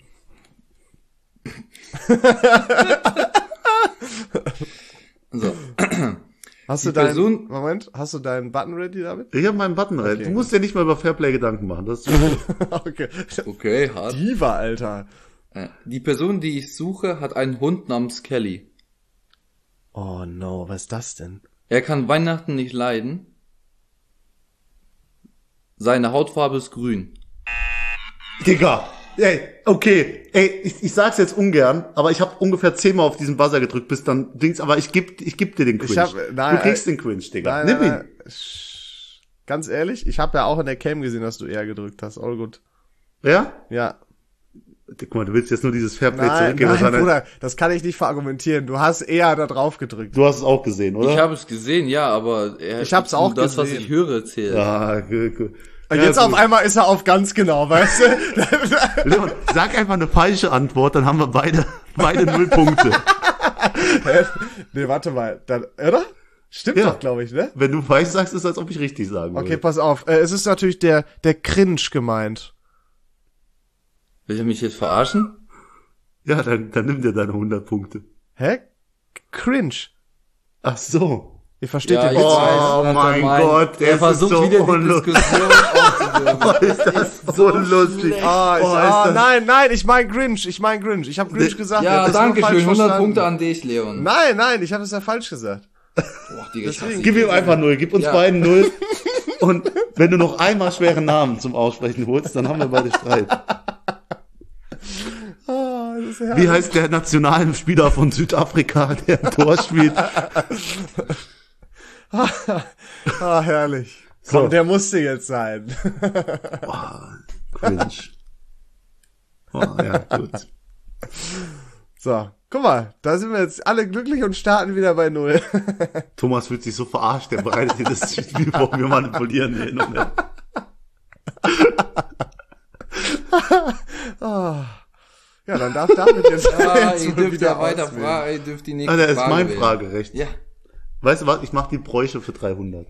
Speaker 3: So.
Speaker 1: Hast
Speaker 3: Die
Speaker 1: du
Speaker 3: Person-
Speaker 1: Moment, hast du deinen Button ready, David?
Speaker 2: Ich habe meinen Button rein.
Speaker 1: Okay.
Speaker 2: Du musst dir nicht mal über Fairplay Gedanken machen. Das ist
Speaker 1: Okay.
Speaker 3: Okay, hart.
Speaker 1: Diva, Alter.
Speaker 3: Die Person, die ich suche, hat einen Hund namens Kelly.
Speaker 1: Oh no, was ist das denn?
Speaker 3: Er kann Weihnachten nicht leiden. Seine Hautfarbe ist grün.
Speaker 2: Digga. ey, okay, ey, ich sag's jetzt ungern, aber ich habe ungefähr 10-mal auf diesen Buzzer gedrückt, bis dann Dings, aber ich geb dir den Cringe. Du kriegst den Cringe, Digga. Nimm ihn.
Speaker 1: Ganz ehrlich, ich habe ja auch in der Cam gesehen, dass du eher gedrückt hast. All gut.
Speaker 2: Ja?
Speaker 1: Ja.
Speaker 2: Guck mal, du willst jetzt nur dieses Fairplay
Speaker 1: zurückgeben. Nein, Bruder, das kann ich nicht verargumentieren. Du hast eher da drauf gedrückt.
Speaker 2: Du hast es auch gesehen, oder?
Speaker 3: Ich habe es gesehen, ja, aber
Speaker 1: ich hab's auch
Speaker 3: das,
Speaker 1: gesehen.
Speaker 3: was ich höre, zählt.
Speaker 2: Ja, gut.
Speaker 1: Und jetzt auf einmal ist er auf ganz genau, weißt du?
Speaker 2: Leon, sag einfach eine falsche Antwort, dann haben wir beide 0 Punkte.
Speaker 1: Nee, warte mal. Dann, oder? Stimmt doch, glaube ich, ne?
Speaker 2: Wenn du falsch sagst, ist es, als ob ich richtig sagen würde.
Speaker 1: Okay, pass auf. Es ist natürlich der Cringe gemeint.
Speaker 3: Will er mich jetzt verarschen?
Speaker 2: Ja, dann nimm dir deine 100 Punkte.
Speaker 1: Hä? Cringe.
Speaker 2: Ach so.
Speaker 1: Ihr versteht den
Speaker 3: Witz.
Speaker 2: Oh mein Gott,
Speaker 3: er versucht so wieder die Diskussion aufzunehmen.
Speaker 2: Ist das so lustig.
Speaker 1: Nein, ich mein Cringe. Ich habe Cringe gesagt.
Speaker 3: Ja, danke schön. 100 Punkte an dich, Leon.
Speaker 1: Nein, ich habe es ja falsch gesagt.
Speaker 3: Boah,
Speaker 2: gib ihm einfach 0, gib uns beiden 0. Und wenn du noch einmal schwere Namen zum Aussprechen holst, dann haben wir beide Streit. Wie heißt der Nationalspieler von Südafrika, der im Tor spielt?
Speaker 1: Herrlich. So. Komm, der musste jetzt sein.
Speaker 2: Cringe. Ja, gut.
Speaker 1: So, guck mal, da sind wir jetzt alle glücklich und starten wieder bei 0.
Speaker 2: Thomas fühlt sich so verarscht, der bereitet dir das Spiel vor, wir manipulieren den.
Speaker 1: Ja, dann darf David jetzt,
Speaker 3: ihr dürft ja weiter fragen, ihr dürft die nächste
Speaker 2: Frage.
Speaker 3: Das
Speaker 2: ist mein Fragerecht.
Speaker 3: Ja.
Speaker 2: Weißt du was, ich mach die Bräuche für 300.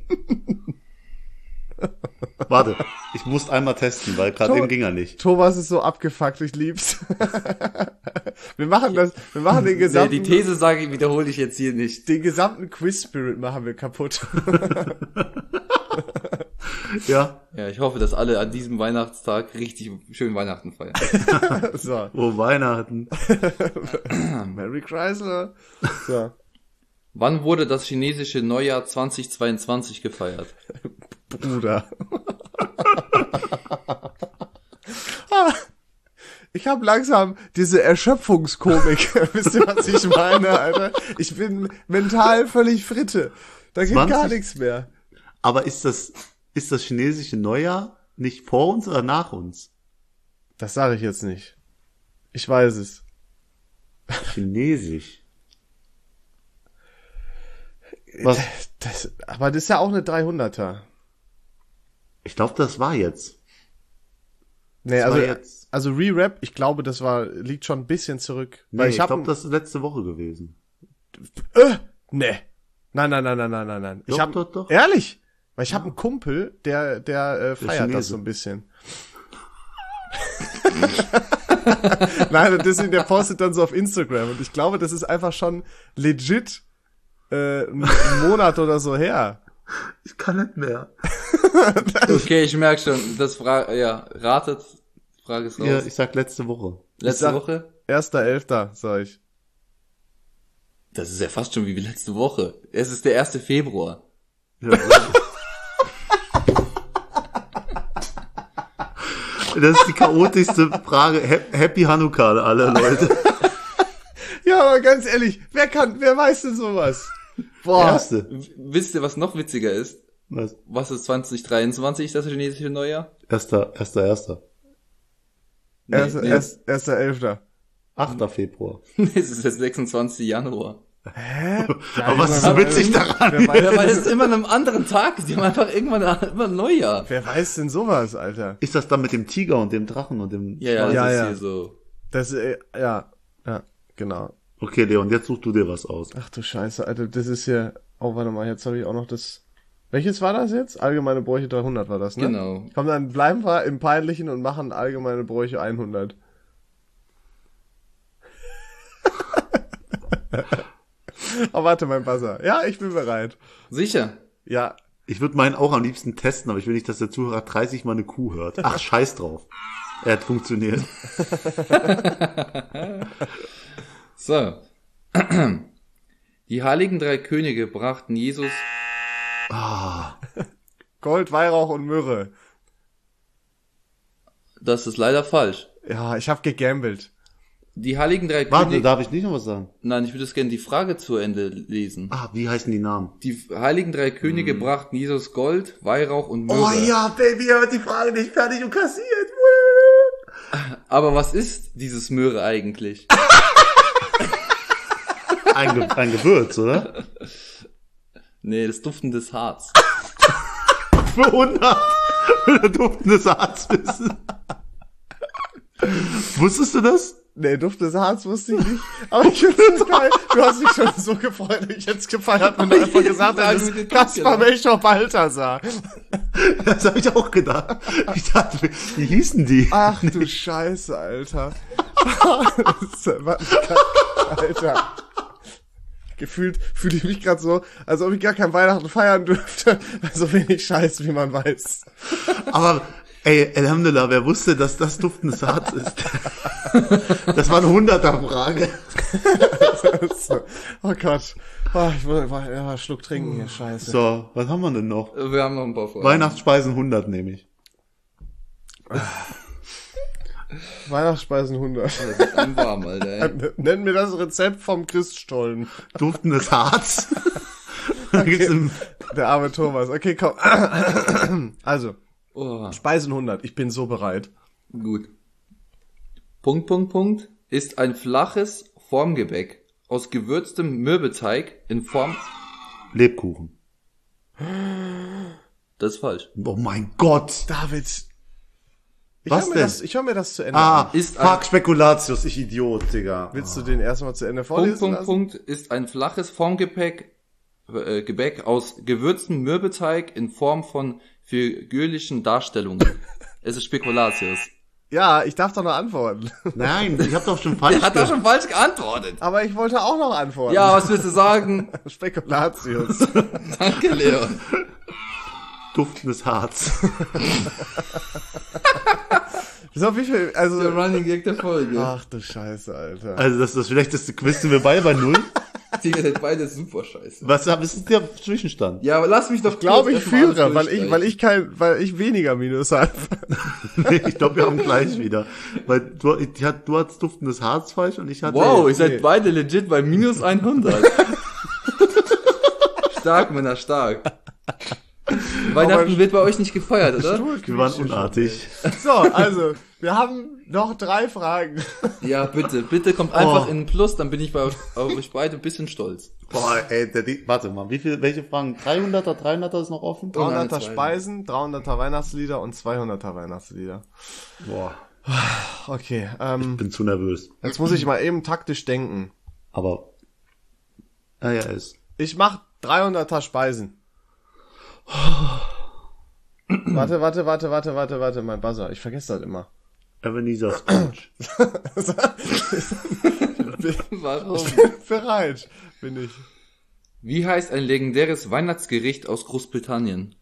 Speaker 2: Warte, ich muss einmal testen, weil gerade eben ging er nicht.
Speaker 1: Thomas ist so abgefuckt, ich lieb's. wir machen den gesamten...
Speaker 3: Die These wiederhole ich jetzt hier nicht.
Speaker 1: Den gesamten Quiz-Spirit machen wir kaputt.
Speaker 2: Ja.
Speaker 3: Ja, ich hoffe, dass alle an diesem Weihnachtstag richtig schön Weihnachten feiern.
Speaker 1: So.
Speaker 2: Oh, Weihnachten.
Speaker 1: Merry Chrysler. So.
Speaker 3: Wann wurde das chinesische Neujahr 2022 gefeiert?
Speaker 1: Bruder. Ich habe langsam diese Erschöpfungskomik. Wisst ihr, was ich meine, Alter? Ich bin mental völlig Fritte. Da geht gar nichts mehr.
Speaker 2: Aber ist das chinesische Neujahr nicht vor uns oder nach uns?
Speaker 1: Das sage ich jetzt nicht. Ich weiß es.
Speaker 2: Chinesisch.
Speaker 1: Was? Aber das ist ja auch eine 300er.
Speaker 2: Ich glaube, das war jetzt.
Speaker 1: Nee, also Re-Rap, ich glaube, das liegt schon ein bisschen zurück.
Speaker 2: Nee,
Speaker 1: weil
Speaker 2: ich glaube, das ist letzte Woche gewesen.
Speaker 1: Nee. Nein.
Speaker 2: Doch.
Speaker 1: Ehrlich? Weil ich habe einen Kumpel, der feiert das so ein bisschen. Nein, der postet dann so auf Instagram und ich glaube, das ist einfach schon legit einen Monat oder so her.
Speaker 2: Ich kann nicht mehr.
Speaker 3: Okay, ich merke schon, ratet, Frage ist raus.
Speaker 2: Ja, ich sag letzte Woche.
Speaker 3: Letzte Woche?
Speaker 1: 1.11., sag ich.
Speaker 3: Das ist ja fast schon wie letzte Woche. Es ist der 1. Februar.
Speaker 2: Ja, das ist die chaotischste Frage. Happy Hanukkah, alle Leute.
Speaker 1: Ja, aber ganz ehrlich, wer weiß denn sowas?
Speaker 2: Boah. Erste.
Speaker 3: Wisst ihr, was noch witziger ist?
Speaker 2: Was?
Speaker 3: Was ist 2023, das chinesische Neujahr?
Speaker 2: 1.1.
Speaker 3: Nee,
Speaker 1: 1.11.
Speaker 2: 8. Februar.
Speaker 3: Es ist der 26. Januar.
Speaker 1: Hä?
Speaker 2: Aber was ist so witzig daran?
Speaker 3: Weil es ist immer an einem anderen Tag. Die haben einfach irgendwann immer ein Neujahr.
Speaker 1: Wer weiß denn sowas, Alter?
Speaker 2: Ist das dann mit dem Tiger und dem Drachen und dem...
Speaker 3: Ja, das ist hier so.
Speaker 1: Das ja, genau.
Speaker 2: Okay, Leon, jetzt suchst du dir was aus.
Speaker 1: Ach du Scheiße, Alter, das ist hier... Oh, warte mal, jetzt habe ich auch noch das... Welches war das jetzt? Allgemeine Bräuche 300 war das, ne?
Speaker 3: Genau.
Speaker 1: Komm, dann bleiben wir im Peinlichen und machen Allgemeine Bräuche 100. Oh, warte, mein Buzzer. Ja, ich bin bereit.
Speaker 3: Sicher?
Speaker 1: Ja.
Speaker 2: Ich würde meinen auch am liebsten testen, aber ich will nicht, dass der Zuhörer 30 Mal eine Kuh hört. Ach, scheiß drauf. Er hat funktioniert.
Speaker 3: So. Die heiligen 3 Könige brachten Jesus...
Speaker 1: Gold, Weihrauch und Myrrhe.
Speaker 3: Das ist leider falsch.
Speaker 1: Ja, ich habe gegambelt.
Speaker 3: Die heiligen drei
Speaker 2: Warte,
Speaker 3: Könige...
Speaker 2: darf ich nicht noch was sagen?
Speaker 3: Nein, ich würde es gerne die Frage zu Ende lesen.
Speaker 2: Ah, wie heißen die Namen?
Speaker 3: Die heiligen drei Könige brachten Jesus Gold, Weihrauch und Myrrhe.
Speaker 2: Oh ja, Baby, er hat die Frage nicht fertig und kassiert.
Speaker 3: Aber was ist dieses Myrrhe eigentlich?
Speaker 2: Ein Gewürz, oder?
Speaker 3: Nee, das duftendes Harz.
Speaker 2: Für 100 duftendes Harz wissen. Wusstest du das?
Speaker 1: Nee, Duft des Harz wusste ich nicht. Aber ich finde es geil. Du hast dich schon so gefreut, ich hätte es gefeiert, wenn du einfach gesagt hättest, Kaspar Melchior Balthasar.
Speaker 2: Das habe ich auch gedacht. Ich dachte, wie hießen die?
Speaker 1: Ach du Scheiße, Alter. Alter. Gefühlt fühle ich mich gerade so, als ob ich gar kein Weihnachten feiern dürfte. So wenig Scheiß, wie man weiß.
Speaker 2: Aber, ey, Alhamdulillah, wer wusste, dass das duftendes Harz ist? Das war eine 100er-Frage.
Speaker 1: Oh Gott. Oh, ich wollte mal einen Schluck trinken hier, Scheiße.
Speaker 2: So, was haben wir denn noch?
Speaker 3: Wir haben noch ein paar Fragen.
Speaker 2: Weihnachtsspeisen 100 nehme ich.
Speaker 1: Weihnachtsspeisen 100.
Speaker 3: Das ist einem warm, Alter, ey.
Speaker 1: Nenn mir das Rezept vom Christstollen.
Speaker 2: Duftendes Harz. Da gibt's
Speaker 1: Der arme Thomas. Okay, komm. Also,
Speaker 3: Oh,
Speaker 1: Speisen 100. Ich bin so bereit.
Speaker 3: gut. Punkt, ist ein flaches Formgebäck aus gewürztem Mürbeteig in Form...
Speaker 2: Lebkuchen.
Speaker 3: Das ist falsch.
Speaker 2: Oh mein Gott.
Speaker 1: David.
Speaker 2: Was denn?
Speaker 1: Ich höre mir das zu Ende
Speaker 2: Ah,
Speaker 1: an.
Speaker 3: Ist
Speaker 2: fuck Spekulatius, ich Idiot, Digga.
Speaker 1: Willst du den erstmal zu Ende vorlesen lassen?
Speaker 3: Ist ein flaches Formgebäck Gebäck aus gewürztem Mürbeteig in Form von figürlichen Darstellungen. Es ist Spekulatius.
Speaker 1: Ja, ich darf doch noch antworten.
Speaker 2: Nein, ich hab doch schon falsch
Speaker 3: Er hat doch schon falsch geantwortet.
Speaker 1: Aber ich wollte auch noch antworten.
Speaker 3: Ja, was willst du sagen?
Speaker 1: Spekulatius.
Speaker 3: Danke, Leon.
Speaker 2: Duftendes Harz.
Speaker 1: So, wie viel,
Speaker 3: Der
Speaker 1: also,
Speaker 3: Running Gag der Folge.
Speaker 1: ach du Scheiße, Alter.
Speaker 2: Also das ist das schlechteste Quiz, sind wir bei 0.
Speaker 3: Die sind beide super scheiße.
Speaker 2: Was ist der Zwischenstand?
Speaker 3: Ja, aber lass mich doch
Speaker 1: Glaube ich
Speaker 3: kurz erstmal
Speaker 1: führe,
Speaker 3: alles
Speaker 1: weil ich weniger Minus habe.
Speaker 2: Nee, ich glaube, wir haben gleich wieder. Weil du hattest duftendes Harz falsch und ich hatte...
Speaker 3: Wow, ihr
Speaker 1: Nee.
Speaker 3: seid beide legit bei minus 100. Stark, Männer, stark. Weihnachten wird bei euch nicht gefeiert, oder?
Speaker 2: Wir waren unartig.
Speaker 1: So, also, wir haben noch 3 Fragen.
Speaker 3: Ja, bitte kommt einfach in den Plus, dann bin ich bei euch beide ein bisschen stolz.
Speaker 2: Boah, ey, warte mal, welche Fragen? 300er, 300er ist noch offen?
Speaker 1: 300er
Speaker 3: zwei.
Speaker 1: Speisen, 300er Weihnachtslieder und 200er Weihnachtslieder.
Speaker 2: Boah,
Speaker 1: Okay,
Speaker 2: bin zu nervös.
Speaker 1: jetzt muss ich mal eben taktisch denken.
Speaker 2: Aber, ja, ist.
Speaker 1: Ich mach 300er Speisen. Warte, mein Buzzer. Ich vergesse das immer.
Speaker 2: Ebenezer Scrooge.
Speaker 3: Warum?
Speaker 1: Bereit bin ich.
Speaker 3: Wie heißt ein legendäres Weihnachtsgericht aus Großbritannien?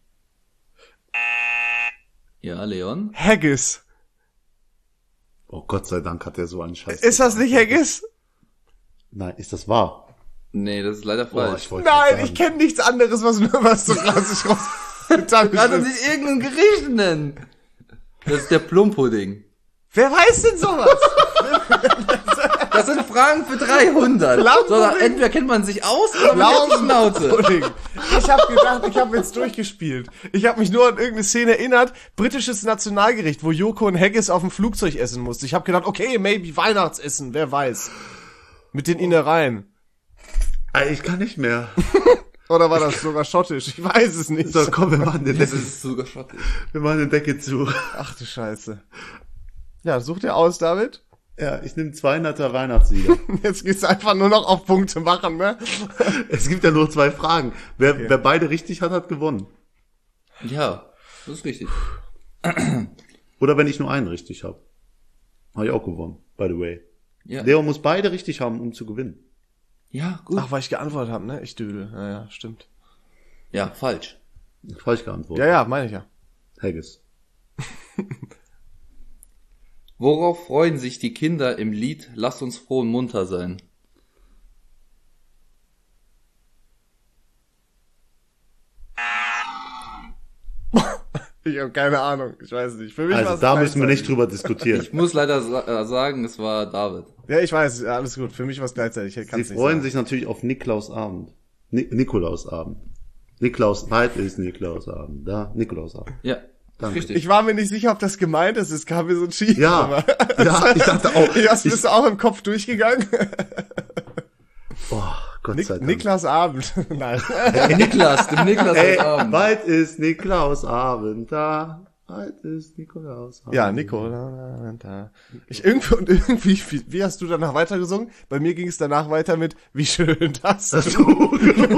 Speaker 3: Ja, Leon?
Speaker 1: Haggis.
Speaker 2: Oh Gott sei Dank hat er so einen Scheiß.
Speaker 1: Ist das nicht Haggis?
Speaker 2: Nein, ist das wahr?
Speaker 3: Nee, das ist leider
Speaker 2: Boah,
Speaker 3: falsch.
Speaker 2: ich wollte
Speaker 1: Nein,
Speaker 2: sagen.
Speaker 1: ich kenne nichts anderes, was so klassisch
Speaker 3: Kann er
Speaker 1: ist.
Speaker 3: sich irgendein Gericht nennen? Das ist der Plumpudding.
Speaker 1: Wer weiß denn sowas?
Speaker 3: Das sind Fragen für 300. So, entweder kennt man sich aus oder man hat die Schnauze.
Speaker 1: Pudding. Ich habe gedacht, ich habe jetzt durchgespielt. Ich habe mich nur an irgendeine Szene erinnert. Britisches Nationalgericht, wo Joko und Haggis auf dem Flugzeug essen musste. Ich habe gedacht, okay, maybe Weihnachtsessen, wer weiß. Mit den Innereien.
Speaker 2: Ich kann nicht mehr.
Speaker 1: Oder war das sogar schottisch? Ich weiß es nicht.
Speaker 2: So, komm, wir machen
Speaker 3: Das ist sogar schottisch.
Speaker 2: den Deckel zu.
Speaker 1: Ach du Scheiße. Ja, such dir aus, David.
Speaker 2: Ja, ich nehme 200er Weihnachtslieder.
Speaker 1: Jetzt gehst du einfach nur noch auf Punkte machen, ne?
Speaker 2: Es gibt ja nur 2 Fragen. Wer beide richtig hat, hat gewonnen.
Speaker 3: Ja, das ist richtig.
Speaker 2: Oder wenn ich nur einen richtig habe. Habe ich auch gewonnen, by the way.
Speaker 3: Ja,
Speaker 2: Leo muss beide richtig haben, um zu gewinnen.
Speaker 3: ja gut.
Speaker 1: Ach, weil ich geantwortet habe, ne? Ich Dödel. Ja, stimmt.
Speaker 3: Ja, falsch.
Speaker 2: Falsch geantwortet.
Speaker 1: Ja, meine ich ja.
Speaker 2: Haggis.
Speaker 3: Worauf freuen sich die Kinder im Lied Lasst uns froh und munter sein?
Speaker 1: Ich habe keine Ahnung. Ich weiß nicht. Für mich
Speaker 2: Also
Speaker 1: war's
Speaker 2: da müssen wir
Speaker 1: gleichzeitig.
Speaker 2: nicht drüber diskutieren.
Speaker 3: Ich muss leider sagen, es war David.
Speaker 1: Ja, ich weiß. Ja, alles gut. Für mich war es gleichzeitig. Ich
Speaker 2: Sie
Speaker 1: kann's nicht
Speaker 2: freuen
Speaker 1: sagen.
Speaker 2: sich natürlich auf Nikolausabend. Nikolausabend. Heute ist Nikolausabend. Da, Nikolausabend.
Speaker 3: Ja,
Speaker 2: Danke.
Speaker 3: richtig.
Speaker 1: Ich war mir nicht sicher, ob das gemeint ist. Es kam mir so schief.
Speaker 2: Ja,
Speaker 1: aber-
Speaker 2: ja, ich dachte auch.
Speaker 1: Bist du auch im Kopf durchgegangen?
Speaker 2: Oh, Gott sei Dank.
Speaker 1: Niklas Abend. Nein.
Speaker 3: Dem Niklas
Speaker 2: Ey,
Speaker 3: heute Abend.
Speaker 2: bald ist Nikolausabend da. Bald ist Nikolausabend.
Speaker 1: Ja, Nico. Irgendwie, wie hast du danach weitergesungen? Bei mir ging es danach weiter mit, wie schön das
Speaker 2: Das
Speaker 1: du.
Speaker 2: du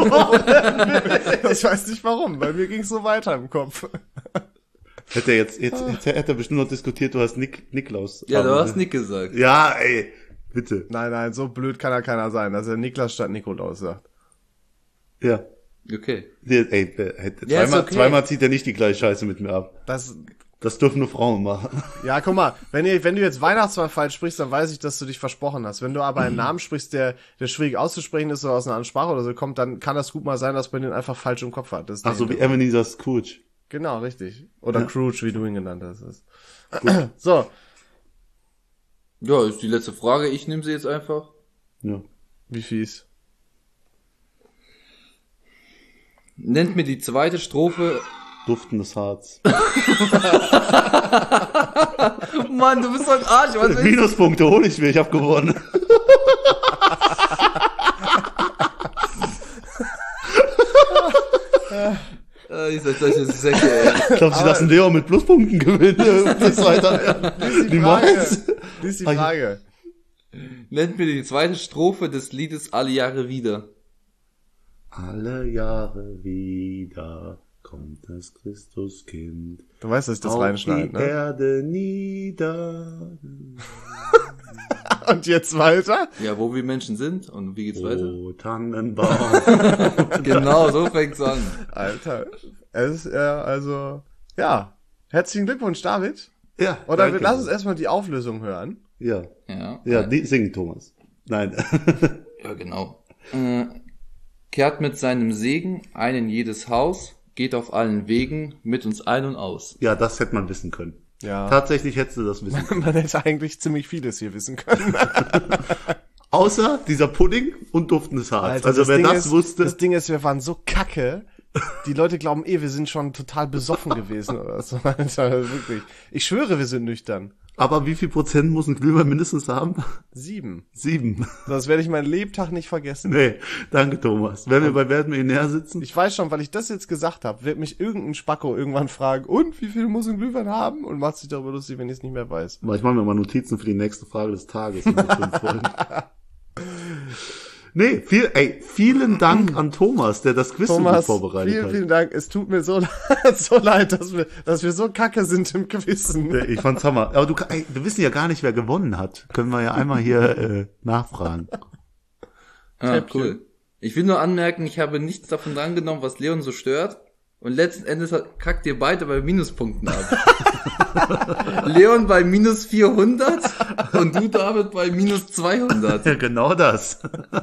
Speaker 1: Ich weiß nicht warum. Bei mir ging es so weiter im Kopf.
Speaker 2: Hätte er jetzt hätte er bestimmt noch diskutiert, du hast Niklaus.
Speaker 3: Ja, du hast Nick gesagt.
Speaker 2: Ja, ey, bitte.
Speaker 1: Nein, so blöd kann ja keiner sein, dass er Niklas statt Nikolaus sagt.
Speaker 2: Ja.
Speaker 3: Okay.
Speaker 2: Ey,
Speaker 3: Ja, ist okay.
Speaker 2: zweimal zieht er nicht die gleiche Scheiße mit mir ab. Das dürfen nur Frauen machen.
Speaker 1: Ja, guck mal, wenn du jetzt Weihnachtsmann falsch sprichst, dann weiß ich, dass du dich versprochen hast. Wenn du aber einen Namen sprichst, der schwierig auszusprechen ist oder aus einer anderen Sprache oder so kommt, dann kann das gut mal sein, dass man den einfach falsch im Kopf hat. Das ist
Speaker 2: Ach so,
Speaker 1: der
Speaker 2: wie Ebenezer Scrooge.
Speaker 1: Genau, richtig. Oder
Speaker 2: Ja.
Speaker 1: Scrooge, wie du ihn genannt hast. So,
Speaker 3: Ja, ist die letzte Frage. Ich nehme sie jetzt einfach.
Speaker 2: Ja.
Speaker 1: wie fies.
Speaker 3: Nennt mir die zweite Strophe.
Speaker 2: Duftendes Harz.
Speaker 3: Mann, du bist so ein Arsch. Was ist?
Speaker 2: Minuspunkte hole ich mir, ich hab gewonnen.
Speaker 3: Ich sag solche Säcke, ey.
Speaker 2: Ich glaube, sie lassen Leo mit Pluspunkten gewinnen. Das weiter. Niemals.
Speaker 1: Die ist die Frage.
Speaker 3: Nennt mir die zweite Strophe des Liedes Alle Jahre wieder.
Speaker 2: Alle Jahre wieder kommt das Christuskind
Speaker 1: Du weißt, dass ich das
Speaker 2: auf
Speaker 1: reinschneide,
Speaker 2: die
Speaker 1: ne?
Speaker 2: Erde nieder.
Speaker 1: Und jetzt weiter?
Speaker 3: Ja, wo wir Menschen sind und wie geht's weiter?
Speaker 2: Oh, Tannenbaum.
Speaker 3: Genau, so fängt's an.
Speaker 1: Alter. Es ist, also, ja. Herzlichen Glückwunsch, David.
Speaker 2: Ja.
Speaker 1: Oder
Speaker 2: danke.
Speaker 1: lass uns erstmal die Auflösung hören.
Speaker 2: Ja.
Speaker 3: Ja,
Speaker 2: Die singen, Thomas. Nein.
Speaker 3: ja genau. Kehrt mit seinem Segen ein in jedes Haus, geht auf allen Wegen mit uns ein und aus.
Speaker 2: Ja, das hätte man wissen können.
Speaker 1: Ja.
Speaker 2: Tatsächlich hättest du das wissen können.
Speaker 1: Man hätte eigentlich ziemlich vieles hier wissen können.
Speaker 2: Außer dieser Pudding und duftendes Harz.
Speaker 1: Alter,
Speaker 2: Also wer
Speaker 1: Ding
Speaker 2: das
Speaker 1: ist,
Speaker 2: wusste.
Speaker 1: Das Ding ist, wir waren so kacke. Die Leute glauben wir sind schon total besoffen gewesen oder so. Alter, wirklich. Ich schwöre, wir sind nüchtern.
Speaker 2: Aber wie viel Prozent muss ein Glühwein mindestens haben?
Speaker 1: 7.
Speaker 2: 7.
Speaker 1: Das werde ich meinen Lebtag nicht vergessen.
Speaker 2: Nee, danke Thomas. Wenn wir bei Wer wird Millionär sitzen?
Speaker 1: Ich weiß schon, weil ich das jetzt gesagt habe, wird mich irgendein Spacko irgendwann fragen, und wie viel muss ein Glühwein haben? Und macht sich darüber lustig, wenn ich es nicht mehr weiß.
Speaker 2: Aber ich mache mir mal Notizen für die nächste Frage des Tages. In so 5 Folgen. Nee, vielen Dank an Thomas, der das Quiz so gut
Speaker 1: Thomas,
Speaker 2: vorbereitet
Speaker 1: vielen,
Speaker 2: hat.
Speaker 1: vielen Dank. Es tut mir so, so leid, dass wir so kacke sind im Quizzen.
Speaker 2: Ich fand's Hammer. Aber wir wissen ja gar nicht, wer gewonnen hat. Können wir ja einmal hier nachfragen.
Speaker 3: Ah, cool. Ich will nur anmerken, ich habe nichts davon drangenommen, was Leon so stört. Und letzten Endes kackt ihr beide bei Minuspunkten ab. Leon bei minus 400 und du, David, bei minus 200.
Speaker 2: Ja, genau das.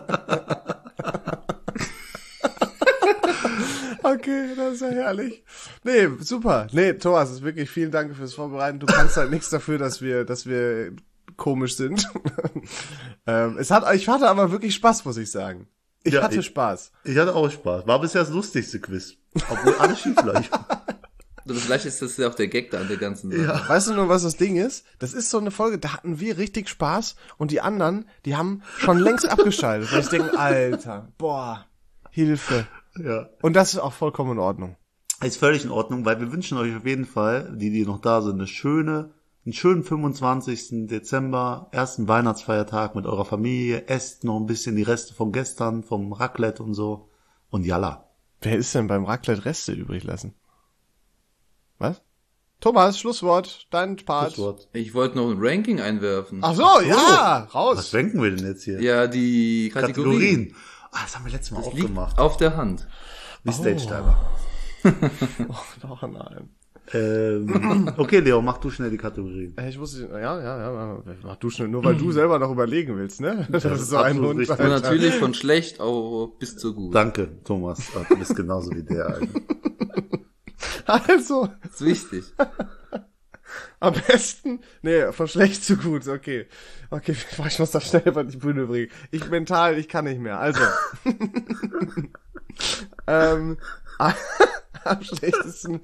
Speaker 1: Okay, das ist ja herrlich. Nee, super. Nee, Thomas, ist wirklich vielen Dank fürs Vorbereiten. Du kannst halt nichts dafür, dass wir komisch sind. Ich hatte aber wirklich Spaß, muss ich sagen. Ich hatte Spaß.
Speaker 2: Ich hatte auch Spaß. War bisher das lustigste Quiz. Obwohl alles schief lag.
Speaker 3: Oder vielleicht ist das ja auch der Gag da an der ganzen Sache.
Speaker 2: Ja.
Speaker 1: Weißt du nur, was das Ding ist? Das ist so eine Folge, da hatten wir richtig Spaß und die anderen, die haben schon längst abgeschaltet. Weil ich denke, Alter, boah, Hilfe.
Speaker 2: Ja.
Speaker 1: Und das ist auch vollkommen in Ordnung.
Speaker 2: Ist völlig in Ordnung, weil wir wünschen euch auf jeden Fall, die noch da sind, einen schönen 25. Dezember, ersten Weihnachtsfeiertag mit eurer Familie, esst noch ein bisschen die Reste von gestern, vom Raclette und so. Und yalla.
Speaker 1: Wer ist denn beim Raclette Reste übrig lassen? Was? Thomas, Schlusswort, dein Part.
Speaker 2: Schlusswort.
Speaker 3: Ich wollte noch ein Ranking einwerfen.
Speaker 1: Ach so, ja, raus.
Speaker 2: Was denken wir denn jetzt hier?
Speaker 3: Ja, die Kategorien.
Speaker 2: Das haben wir letztes Mal auch
Speaker 3: Liegt
Speaker 2: gemacht.
Speaker 3: auf der Hand.
Speaker 2: Wie Stage-Diver.
Speaker 1: Oh nein.
Speaker 2: Okay, Leo, mach du schnell die Kategorien.
Speaker 1: Ich muss, ja, mach du schnell, nur weil du selber noch überlegen willst, ne? Das ist so ein
Speaker 2: absolut
Speaker 1: Hund.
Speaker 2: richtig.
Speaker 3: Und natürlich von schlecht bis zu gut.
Speaker 2: Danke, Thomas. Du bist genauso wie der eigentlich.
Speaker 1: Also.
Speaker 3: Das ist wichtig.
Speaker 1: Am besten, nee, von schlecht zu gut, okay. Okay, ich muss das schnell über die Bühne bringen. Ich kann nicht mehr, also. Am schlechtesten,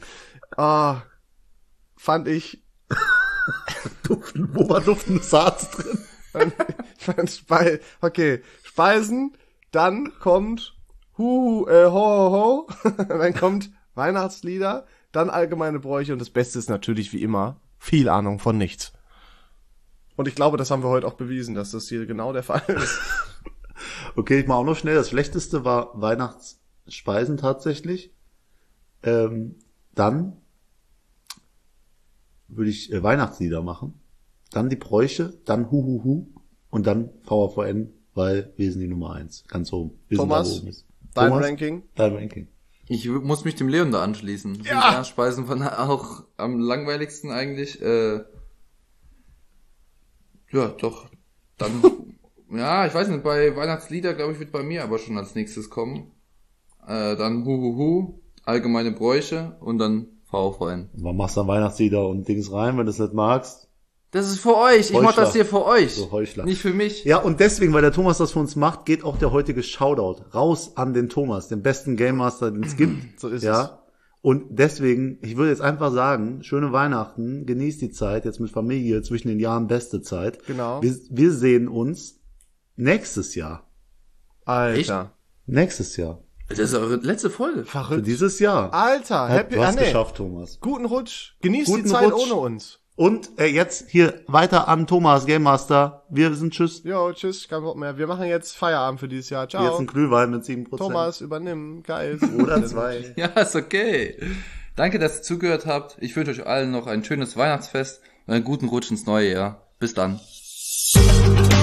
Speaker 1: fand ich.
Speaker 2: Wo war duftendes Harz drin?
Speaker 1: Ich fand Speisen, dann kommt ho, ho, ho, dann kommt Weihnachtslieder, dann allgemeine Bräuche und das Beste ist natürlich wie immer viel Ahnung von nichts. Und ich glaube, das haben wir heute auch bewiesen, dass das hier genau der Fall ist.
Speaker 2: Okay, ich mache auch noch schnell. Das Schlechteste war Weihnachtsspeisen tatsächlich. Dann würde ich Weihnachtslieder machen. Dann die Bräuche, dann Hu und dann VVN, weil wir sind die Nummer 1. Ganz oben. Wir
Speaker 1: Thomas,
Speaker 2: sind da oben.
Speaker 1: dein
Speaker 2: Thomas,
Speaker 1: Ranking?
Speaker 2: Dein Ranking.
Speaker 3: Ich muss mich dem Leon da anschließen.
Speaker 1: Ja.
Speaker 3: Die Speisen von auch am langweiligsten eigentlich. Ja, doch. Dann, ja, ich weiß nicht, bei Weihnachtslieder, glaube ich, wird bei mir aber schon als nächstes kommen. Dann Hu, allgemeine Bräuche und dann VVN.
Speaker 2: Man machst dann Weihnachtslieder und Dings rein, wenn du es nicht magst.
Speaker 3: Das ist für euch. Ich mach das hier für euch.
Speaker 2: So Heuchler.
Speaker 3: Nicht für mich.
Speaker 2: Ja, und deswegen, weil der Thomas das für uns macht, geht auch der heutige Shoutout raus an den Thomas, den besten Game Master, den es gibt.
Speaker 1: So ist
Speaker 2: ja.
Speaker 1: es.
Speaker 2: Und deswegen, ich würde jetzt einfach sagen, schöne Weihnachten, genießt die Zeit, jetzt mit Familie, zwischen den Jahren beste Zeit.
Speaker 1: Genau.
Speaker 2: Wir sehen uns nächstes Jahr.
Speaker 1: Alter.
Speaker 2: Nächstes Jahr.
Speaker 3: Das ist eure letzte Folge.
Speaker 2: Für
Speaker 1: Verrückt.
Speaker 2: dieses Jahr.
Speaker 1: Alter,
Speaker 2: Du hast geschafft, Thomas.
Speaker 1: Guten Rutsch. Genießt
Speaker 2: Guten
Speaker 1: die Zeit
Speaker 2: Rutsch.
Speaker 1: ohne uns.
Speaker 2: Und jetzt hier weiter an Thomas, Game Master. Wir sind tschüss.
Speaker 1: Jo, tschüss, kein Wort mehr. Wir machen jetzt Feierabend für dieses Jahr.
Speaker 2: Jetzt
Speaker 1: Ciao.
Speaker 2: ein Glühwein mit 7%.
Speaker 1: Thomas, übernimm. Geil.
Speaker 2: Oder 2.
Speaker 3: Ja, ist okay. Danke, dass ihr zugehört habt. Ich wünsche euch allen noch ein schönes Weihnachtsfest und einen guten Rutsch ins neue Jahr. Bis dann.